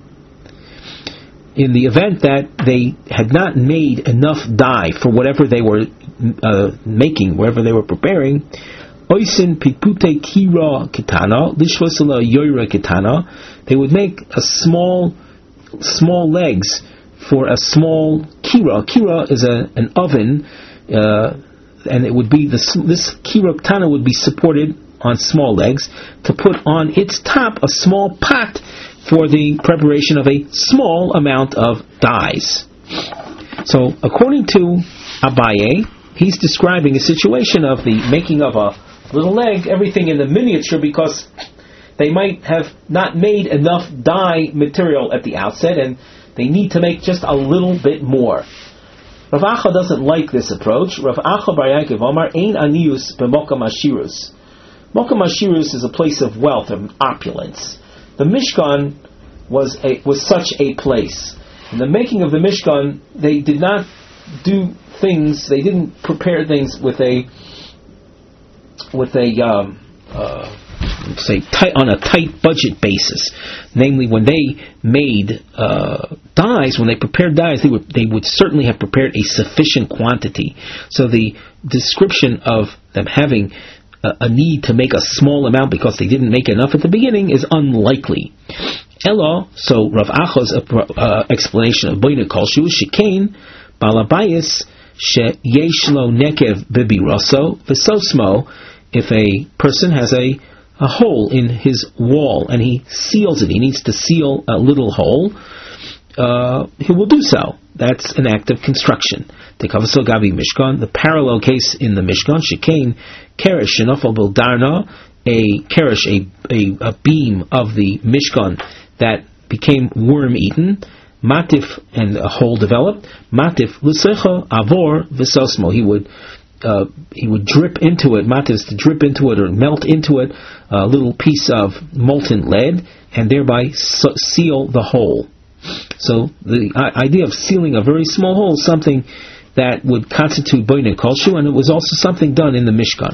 In the event that they had not made enough dye for whatever they were uh, making, wherever they were preparing, oisin pitpute kira kitana lishvasala yoira kitana, they would make a small, small legs for a small kira. Kira is a an oven, uh, and it would be this this kira kitana would be supported on small legs to put on its top a small pot for the preparation of a small amount of dyes. So, according to Abaye, he's describing a situation of the making of a little leg, everything in the miniature, because they might have not made enough dye material at the outset, and they need to make just a little bit more. Rav Acha doesn't like this approach. Rav Acha bar Yaakov Omar, ein anius b'mokam ashirus. Mokam ashirus is a place of wealth and opulence. The Mishkan was a, was such a place. In the making of the Mishkan, they did not do things, they didn't prepare things with a with a um, uh, say tight, on a tight budget basis. Namely, when they made uh, dyes, when they prepared dyes, they would they would certainly have prepared a sufficient quantity. So the description of them having a need to make a small amount because they didn't make enough at the beginning is unlikely. Elo, so Rav Acha's uh, explanation of boine kolshu shekain balabayis sheyesh lo nekev bibiraso v'sosmo. If a person has a a hole in his wall and he seals it, he needs to seal a little hole, uh, he will do so. that's an act of construction. Tekavaso Gabi Mishkan, the parallel case in the Mishkan, Shekain, Keresh, Shenofal Bildarna, a Keresh, a, a, a beam of the Mishkan that became worm-eaten, Matif, and a hole developed, Matif, Lusecha, Avor, Visosmo, he would uh, he would drip into it, Matif is to drip into it or melt into it a little piece of molten lead, and thereby so- seal the hole. So the uh, idea of sealing a very small hole is something that would constitute Boinei Kolshu, and it was also something done in the Mishkan.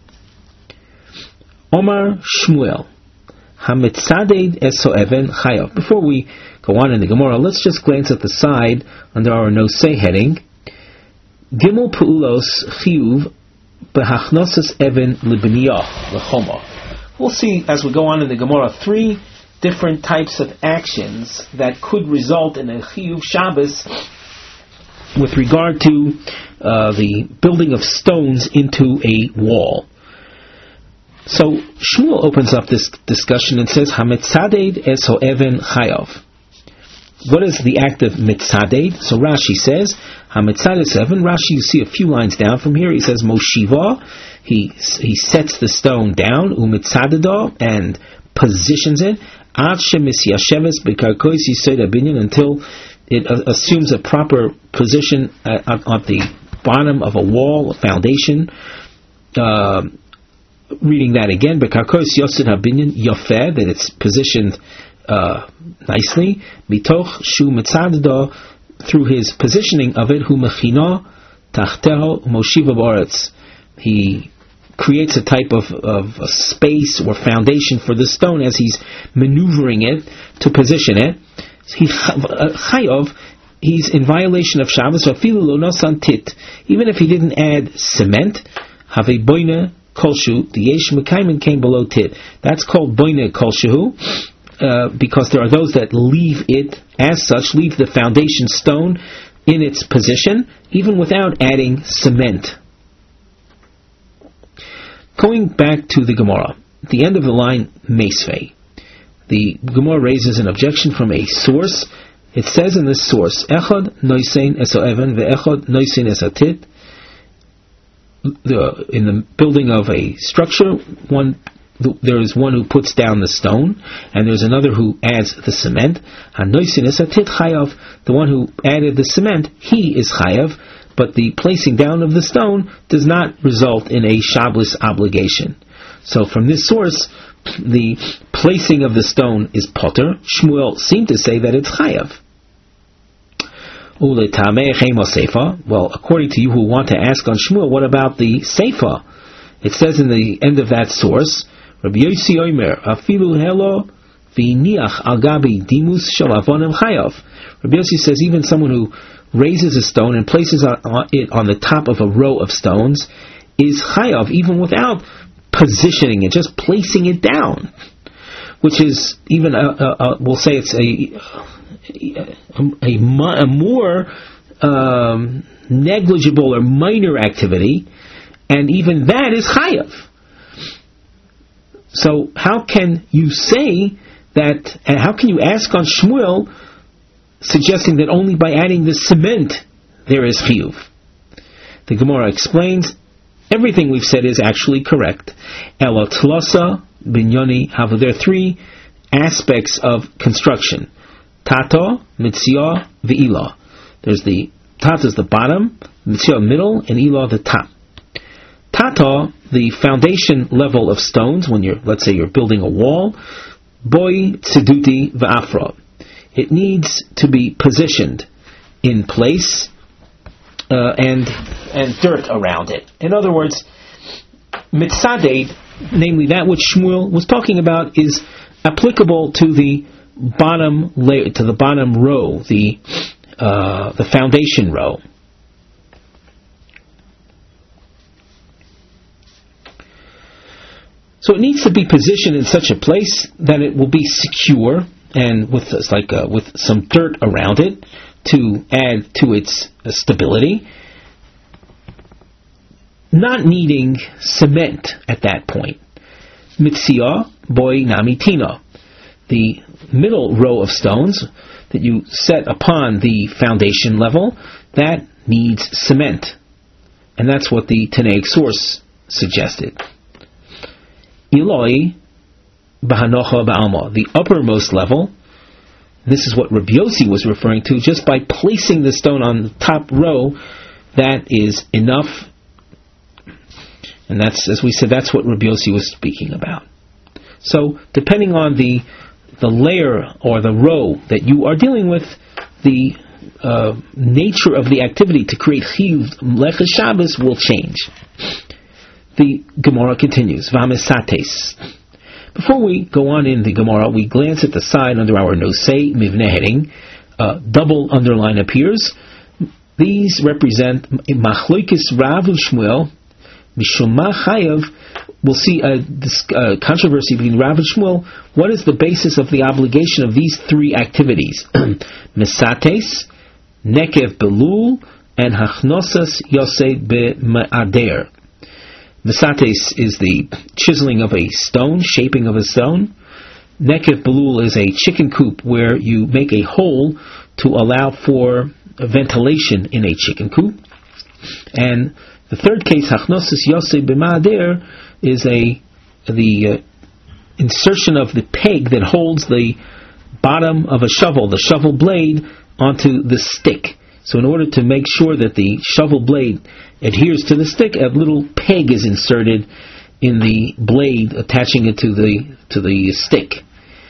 Omar Shmuel, Hamitzaded Eso Even Chayav. Before we go on in the Gemara, let's just glance at the side under our No Say heading. Gimel Pu'ulos Chiyuv Behachnosas Even Libniyah L'choma. We'll see as we go on in the Gemara three different types of actions that could result in a Chiyuv Shabbos with regard to uh, the building of stones into a wall. So Shmuel opens up this discussion and says, "Hametzaded es ho'even chayav." What is the act of mitzaded? So Rashi says, "Hametzaded es ho'even." Rashi, you see a few lines down from here. He says, "Moshiva." He he sets the stone down, umitzadeda, and positions it. Ad shemisyasheves bekarkois yisod habinyan, until it uh, assumes a proper position at, at, at the bottom of a wall, a foundation. Uh, reading that again, bekarkois yosod habinyan yofeh, that it's positioned uh, nicely. Mitoch shu mitzadeda, through his positioning of it, hu mechina tachteho moshiva b'aretz. He creates a type of, of a space or foundation for the stone as he's maneuvering it to position it. He chayav, he's in violation of Shabbos. Afilu lo nosan tit, even if he didn't add cement. Have a boine kolshu, the yesh mekaymin came below tit. That's called boine kolshu, uh, because there are those that leave it as such, leave the foundation stone in its position, even without adding cement. Going back to the Gemara, at the end of the line, Meisvei, the Gemara raises an objection from a source. It says in this source, Echad noisein es ha'even ve'echad noisein es ha'tit. In the building of a structure, one there is one who puts down the stone, and there's another who adds the cement. Noisein es ha'tit chayav, the one who added the cement, he is chayav. But the placing down of the stone does not result in a Shabbos obligation. So from this source, the placing of the stone is potter. Shmuel seemed to say that it's chayav. Well, according to you who want to ask on Shmuel, what about the seifa? It says in the end of that source, Rabbi Yossi Omer, afilu helo v'niach al gabi dimus shel avonim chayav. Rabbi Yossi says even someone who raises a stone and places it on the top of a row of stones is chayav, even without positioning it, just placing it down, which is even a, a, a we'll say it's a a, a, a more um, negligible or minor activity, and even that is chayav. So how can you say that, and how can you ask on Shmuel suggesting that only by adding the cement there is chiyuv? The Gemara explains everything we've said is actually correct. Elo tlosa binyoni hava. There are three aspects of construction: tato, mitzia, ve'ilah. There's the tato is the bottom, mitzia middle, and ilah the top. Tato, the foundation level of stones. When you're, let's say, you're building a wall. Boy tzeduti ve'afra. It needs to be positioned in place uh, and and dirt around it. In other words, mitzaded, namely that which Shmuel was talking about, is applicable to the bottom layer, to the bottom row, the uh, the foundation row. So it needs to be positioned in such a place that it will be secure, and with like uh, with some dirt around it to add to its uh, stability, not needing cement at that point. Mitzia boy namitina. the middle row of stones that you set upon the foundation level, that needs cement. And that's what the Tanaic source suggested. Eloi Bahanocha Ba'alma, the uppermost level, this is what Rabbi Yossi was referring to, just by placing the stone on the top row, that is enough. And that's, as we said, that's what Rabbi Yossi was speaking about. So, depending on the the layer or the row that you are dealing with, the uh, nature of the activity to create chiyuv meleches Shabbos will change. The Gemara continues. V'amesates. Before we go on in the Gemara, we glance at the side under our nosei mivneh heading. Uh, double underline appears. These represent Machlokes Rav u'Shmuel. Mishuma Chayav. We'll see a this, uh, controversy between Rav and Shmuel. What is the basis of the obligation of these three activities? Mesates, Nekev Belul, and Hachnosas Yosei Be'Ma'ader. Mesates is the chiseling of a stone, shaping of a stone. Nekev Belul is a chicken coop where you make a hole to allow for ventilation in a chicken coop. And the third case, Hachnosas Yosei Be'Ma'ader, is a the uh, insertion of the peg that holds the bottom of a shovel, the shovel blade, onto the stick. So in order to make sure that the shovel blade adheres to the stick, a little peg is inserted in the blade, attaching it to the to the stick.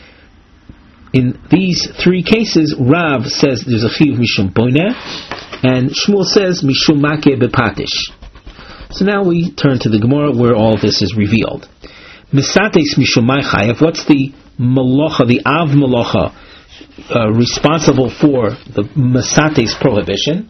In these three cases, Rav says there's a chiyuv mishum boineh, and Shmuel says mishum makeh bepatish. So now we turn to the Gemara where all this is revealed. Mesates mishum chayav. What's the malacha, the av malacha, uh, responsible for the mesates prohibition?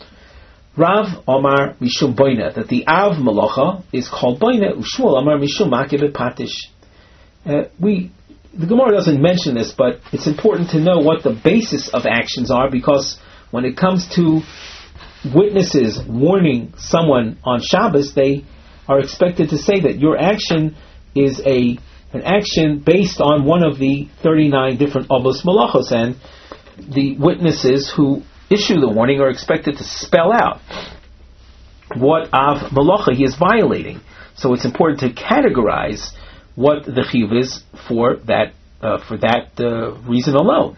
Rav Omar mishum boina, that the av malacha is called boina. Ushmuel Omar mishum makeh bepatish. Uh, we the Gemara doesn't mention this, but it's important to know what the basis of actions are, because when it comes to witnesses warning someone on Shabbos, they are expected to say that your action is a an action based on one of the thirty-nine different avos malachos, and the witnesses who issue the warning are expected to spell out what av malacha he is violating. So it's important to categorize what the chiyuv is for that uh, for that uh, reason alone.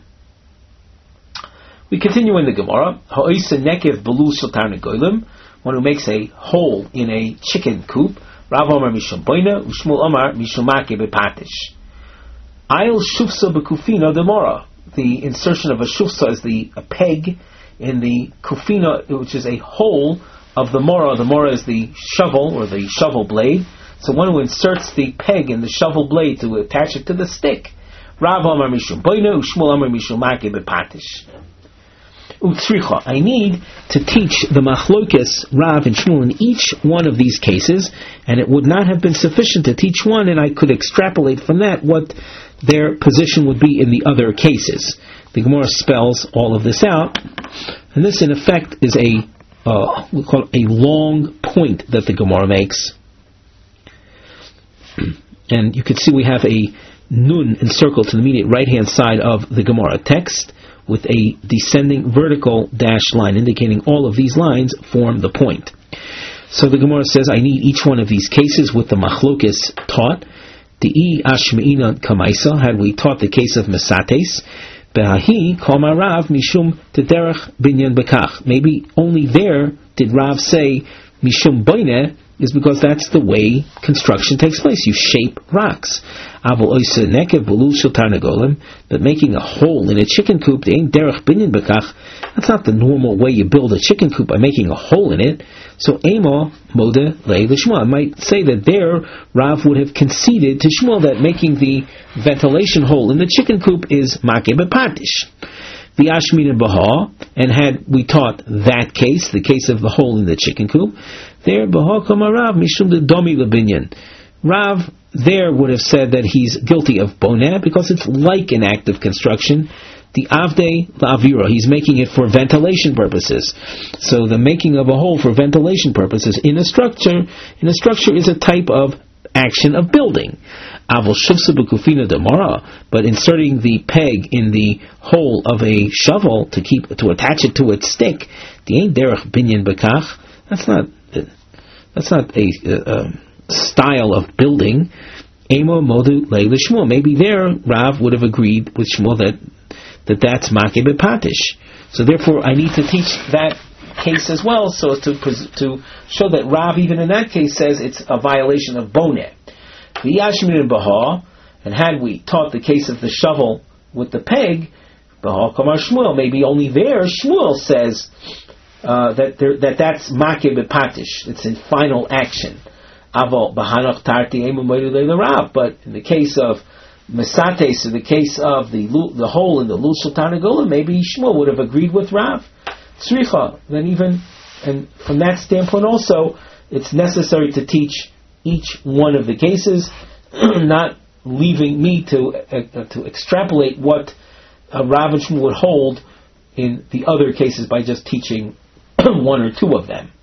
We continue in the Gemara. Ha'isa nekev belul shel tarnagolim, one who makes a hole in a chicken coop. Rav Omar mishum boina, u'Shmuel Omar mishum makeh bepatish. Ayil shufsa bekufina demora. The insertion of a shufsa is the a peg in the kufina, which is a hole of the mora. The mora is the shovel or the shovel blade. So one who inserts the peg in the shovel blade to attach it to the stick. Rav Omar mishum boina, u'Shmuel Omar mishum makeh bepatish. I need to teach the machlokes Rav and Shmuel in each one of these cases, and it would not have been sufficient to teach one, and I could extrapolate from that what their position would be in the other cases. The Gemara spells all of this out, and this in effect is a uh, we call it a long point that the Gemara makes. And you can see we have a nun encircled to the immediate right hand side of the Gemara text, with a descending vertical dash line, indicating all of these lines form the point. So the Gemara says, I need each one of these cases with the machlokes taught. Di'i ashmeina kamaisa, had we taught the case of mesates, behahi kol marav mishum tederech binyan bekach. Maybe only there did Rav say mishum boineh, is because that's the way construction takes place. You shape rocks. But making a hole in a chicken coop, that's not the normal way you build a chicken coop, by making a hole in it. So Ema Moda Lei L'Shmuel. I might say that there Rav would have conceded to Shmuel that making the ventilation hole in the chicken coop is Makeh Bepatish. The Ashmina Baha, and had we taught that case, the case of the hole in the chicken coop, there Baha Kama Rav Mishum the Domi Lebinyan. Rav there would have said that he's guilty of boneh because it's like an act of construction. The avde la'avira, he's making it for ventilation purposes. So the making of a hole for ventilation purposes in a structure, in a structure is a type of action of building. Avol shuvsa b'kufina demara, but inserting the peg in the hole of a shovel to keep to attach it to its stick, the ain't derech binyan bekach. That's not that's not a, a, a style of building. Emo modu lei l'shmuel. Maybe there Rav would have agreed with Shmuel that that that's makeh b'patish. So therefore, I need to teach that case as well, so as to to show that Rav, even in that case, says it's a violation of boneh. V'yashmir b'ha, and had we taught the case of the shovel with the peg, b'ha kamar Shmuel, maybe only there Shmuel says uh, that there, that that's makeh b'patish, it's in final action. Aval b'hanach tarti emu moedu le'Rav, but in the case of mesates, in the case of the the hole in the lul shel tarnagola, maybe Shmuel would have agreed with Rav. Tzricha, then even, and from that standpoint also, it's necessary to teach each one of the cases, not leaving me to uh, to extrapolate what uh, Rav and Shmuel would hold in the other cases by just teaching one or two of them.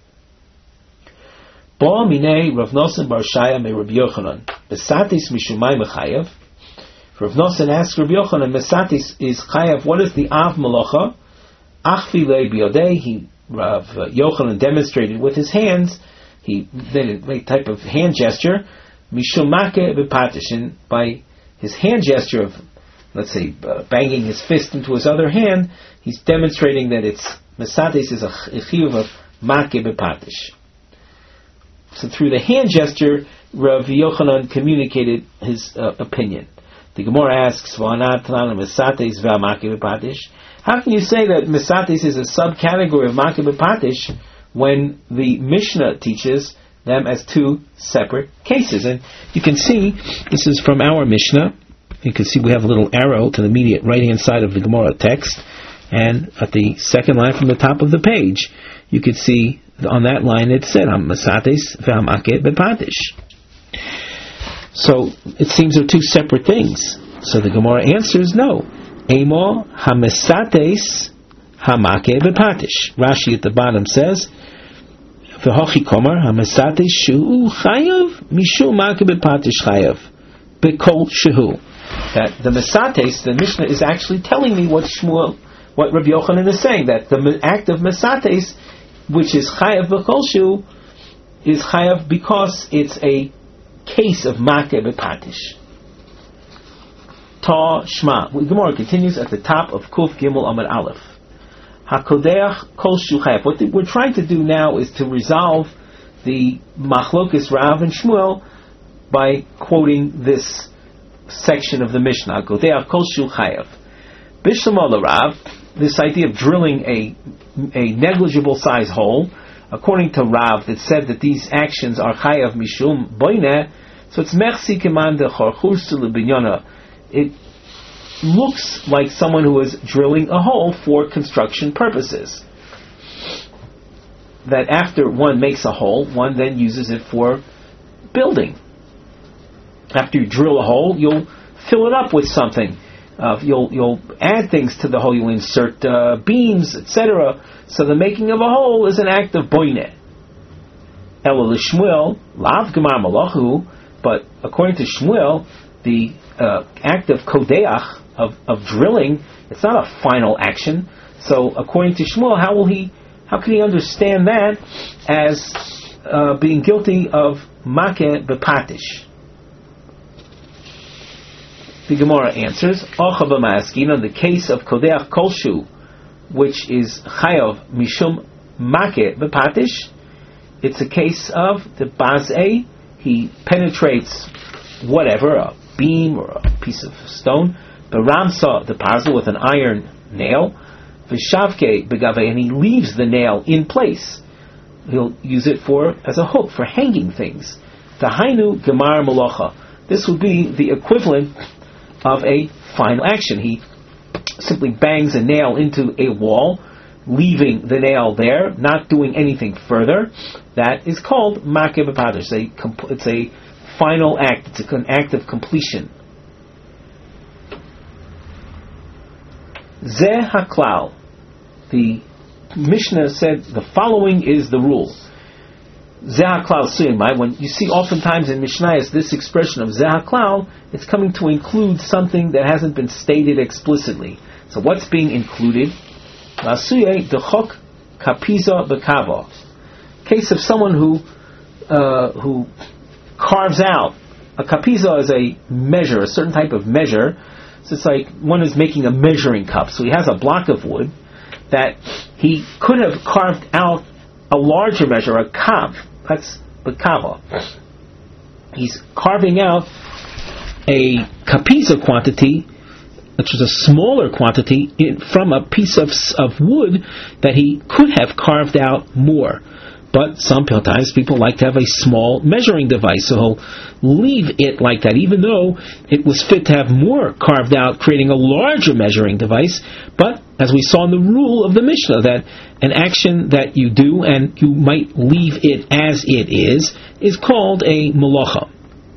Ba minei Rav Nosson bar Shaya me Rabbi Yochanan besatis mishumai mechayev. Rav Nosson asks Rabbi Yochanan, mesatis is chayev. What is the av malacha? Achfi le biodei. He Rav Yochanan demonstrated with his hands. He made a type of hand gesture, mishumake b'patishin, by his hand gesture of, let's say, uh, banging his fist into his other hand. He's demonstrating that it's mesatis is a chiyuv of make b'patish. So through the hand gesture, Rav Yochanan communicated his uh, opinion. The Gemara asks, how can you say that mesatis is a subcategory of make b'patish when the Mishnah teaches them as two separate cases? And you can see, this is from our Mishnah. You can see we have a little arrow to the immediate right-hand side of the Gemara text, and at the second line from the top of the page, you can see on that line it said, Ham mesatis v'hamake b'patish. So it seems they're two separate things. So the Gemara answers no. Emo hamesates hamake b'patish. Rashi at the bottom says, v'hochi komar hamesates shu chayav mishu make b'patish chayav b'kol shehu. That the mesates, the Mishnah is actually telling me what Shmuel, what Rabbi Yochanan is saying, that the act of mesates, which is chayav b'kol shehu, is chayav because it's a case of make b'patish. Ta Shma. The Gemara continues at the top of Kuf Gimel Amud Aleph. Hakodeach kol shu chayav. What we're trying to do now is to resolve the machlokas Rav and Shmuel by quoting this section of the Mishnah. Hakodeach kol shu chayav. Bishlam Rav, this idea of drilling a a negligible size hole, according to Rav, that said that these actions are chayav mishum boine. So it's mersi keman de chorchus lebinyana. It looks like someone who is drilling a hole for construction purposes. That after one makes a hole, one then uses it for building. After you drill a hole, you'll fill it up with something. Uh, you'll you'll add things to the hole. You'll insert uh, beams, et cetera. So the making of a hole is an act of boine. Ela l'Shmuel lav gemar malachu, but according to Shmuel, the uh, act of kodeach, of, of drilling, it's not a final action. So according to Shmuel, how will he, how can he understand that as uh, being guilty of make b'patish? The Gemara answers, Ocha b'ma'askin, on the case of kodeach kolshu, which is chayav mishum make b'patish, it's a case of the baz'e, he penetrates whatever, a beam or a piece of stone, Baramsa, the parcel with an iron nail, Vishavke begave, and he leaves the nail in place. He'll use it for as a hook for hanging things. Tahainu gemar malacha. This would be the equivalent of a final action. He simply bangs a nail into a wall, leaving the nail there, not doing anything further. That is called make b'patish. It's a final act. It's an act of completion. Zeh haklal. The Mishnah said the following is the rule. Zeh HaKlal Suyimai, when you see oftentimes in Mishnayos this expression of Zeh HaKlal, it's coming to include something that hasn't been stated explicitly. So what's being included? Lasuye dechok kapiza bekava. Case of someone who uh, who carves out. A kapiza is a measure, a certain type of measure. So it's like one is making a measuring cup. So he has a block of wood that he could have carved out a larger measure, a kav. That's bekava. He's carving out a kapiza quantity, which is a smaller quantity, in, from a piece of of wood that he could have carved out more. But sometimes people like to have a small measuring device, so he'll leave it like that, even though it was fit to have more carved out, creating a larger measuring device. But, as we saw in the rule of the Mishnah, that an action that you do, and you might leave it as it is, is called a malacha.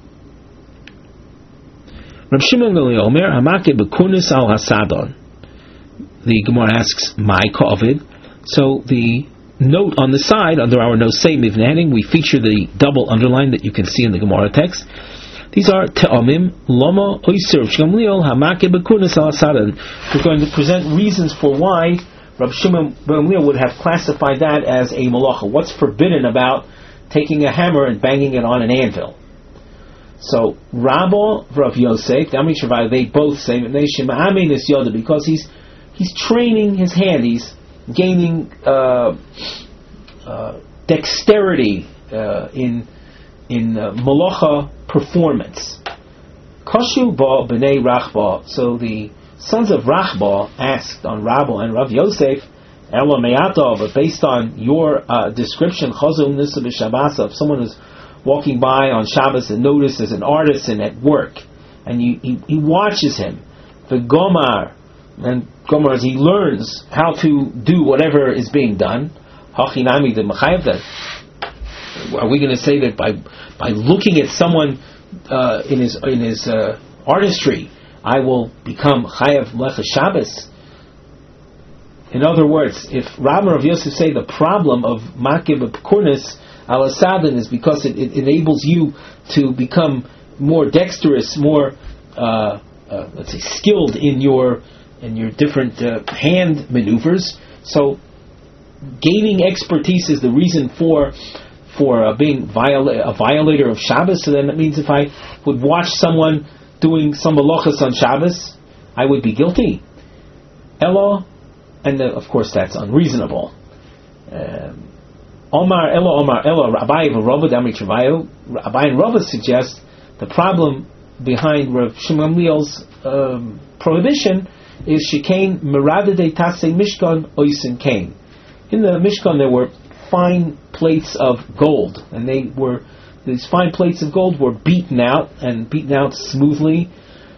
Rav Shimon Gamliel Omer, Hamake bekunis al hasadon. The Gemara asks, "My ka'avid." So the note on the side under our nosei mivnaning, we feature the double underline that you can see in the Gemara text. These are te'amim lama oiser Rav Gamliel Hamake bekunis al hasadon. We're going to present reasons for why Rav Shimon Gamliel would have classified that as a malacha. What's forbidden about taking a hammer and banging it on an anvil? So Rabba, Rav Yosef, they both say because he's he's training his hand, he's gaining uh, uh, dexterity uh, in in uh, malacha performance. Kashu ba b'nei Rachba. So the sons of Rachba asked on Rabba and Rav Yosef, Ela me'ata, but based on your uh, description, chazum nisa b'shabasa, of someone who's walking by on Shabbos and notices an artisan at work, and you, he, he watches him, the Gomar, and Gomar, as he learns how to do whatever is being done, Hachinami the Mechayev, that are we going to say that by by looking at someone uh, in his in his uh, artistry, I will become Chayev Lecha Shabbos? In other words, if Rabbi Rav Yosef say the problem of Makib Pekunis Al-Asadin is because it, it enables you to become more dexterous, more uh, uh, let's say skilled in your in your different uh, hand maneuvers. So gaining expertise is the reason for for uh, being viola- a violator of Shabbos. So then that means if I would watch someone doing some malachas on Shabbos, I would be guilty. Elo, and uh, of course that's unreasonable. Um, Omar Elo Omar Elo Rabbi Rava Damri Travayo. Rabbi and Rava suggest the problem behind Rav Shimon Gamliel's um, prohibition is shekain meradei tasei mishkan oisin kain. In the Mishkan there were fine plates of gold, and they were these fine plates of gold were beaten out and beaten out smoothly.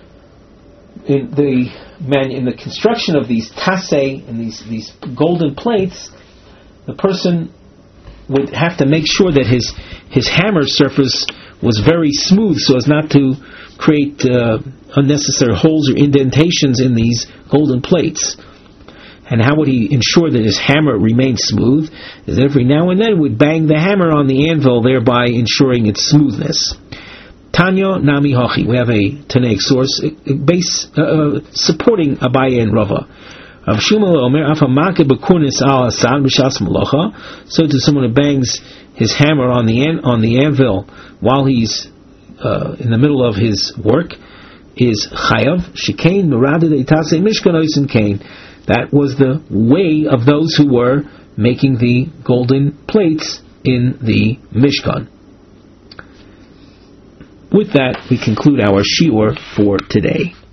In the man in the construction of these tasei and these these golden plates, the person would have to make sure that his his hammer surface was very smooth so as not to create uh, unnecessary holes or indentations in these golden plates. And how would he ensure that his hammer remained smooth? Is every now and then would bang the hammer on the anvil, thereby ensuring its smoothness. Tanya Nami Hachi. We have a Tanaic source a, a base uh, uh, supporting Abaye and Rava. Rav Shmuel Omer Afamake bekunis al asad b'shas malacha. So to someone who bangs his hammer on the an, on the anvil while he's uh, in the middle of his work is chayav shekain meradei tasei mishkan oisin kain. That was the way of those who were making the golden plates in the Mishkan. With that, we conclude our shiur for today.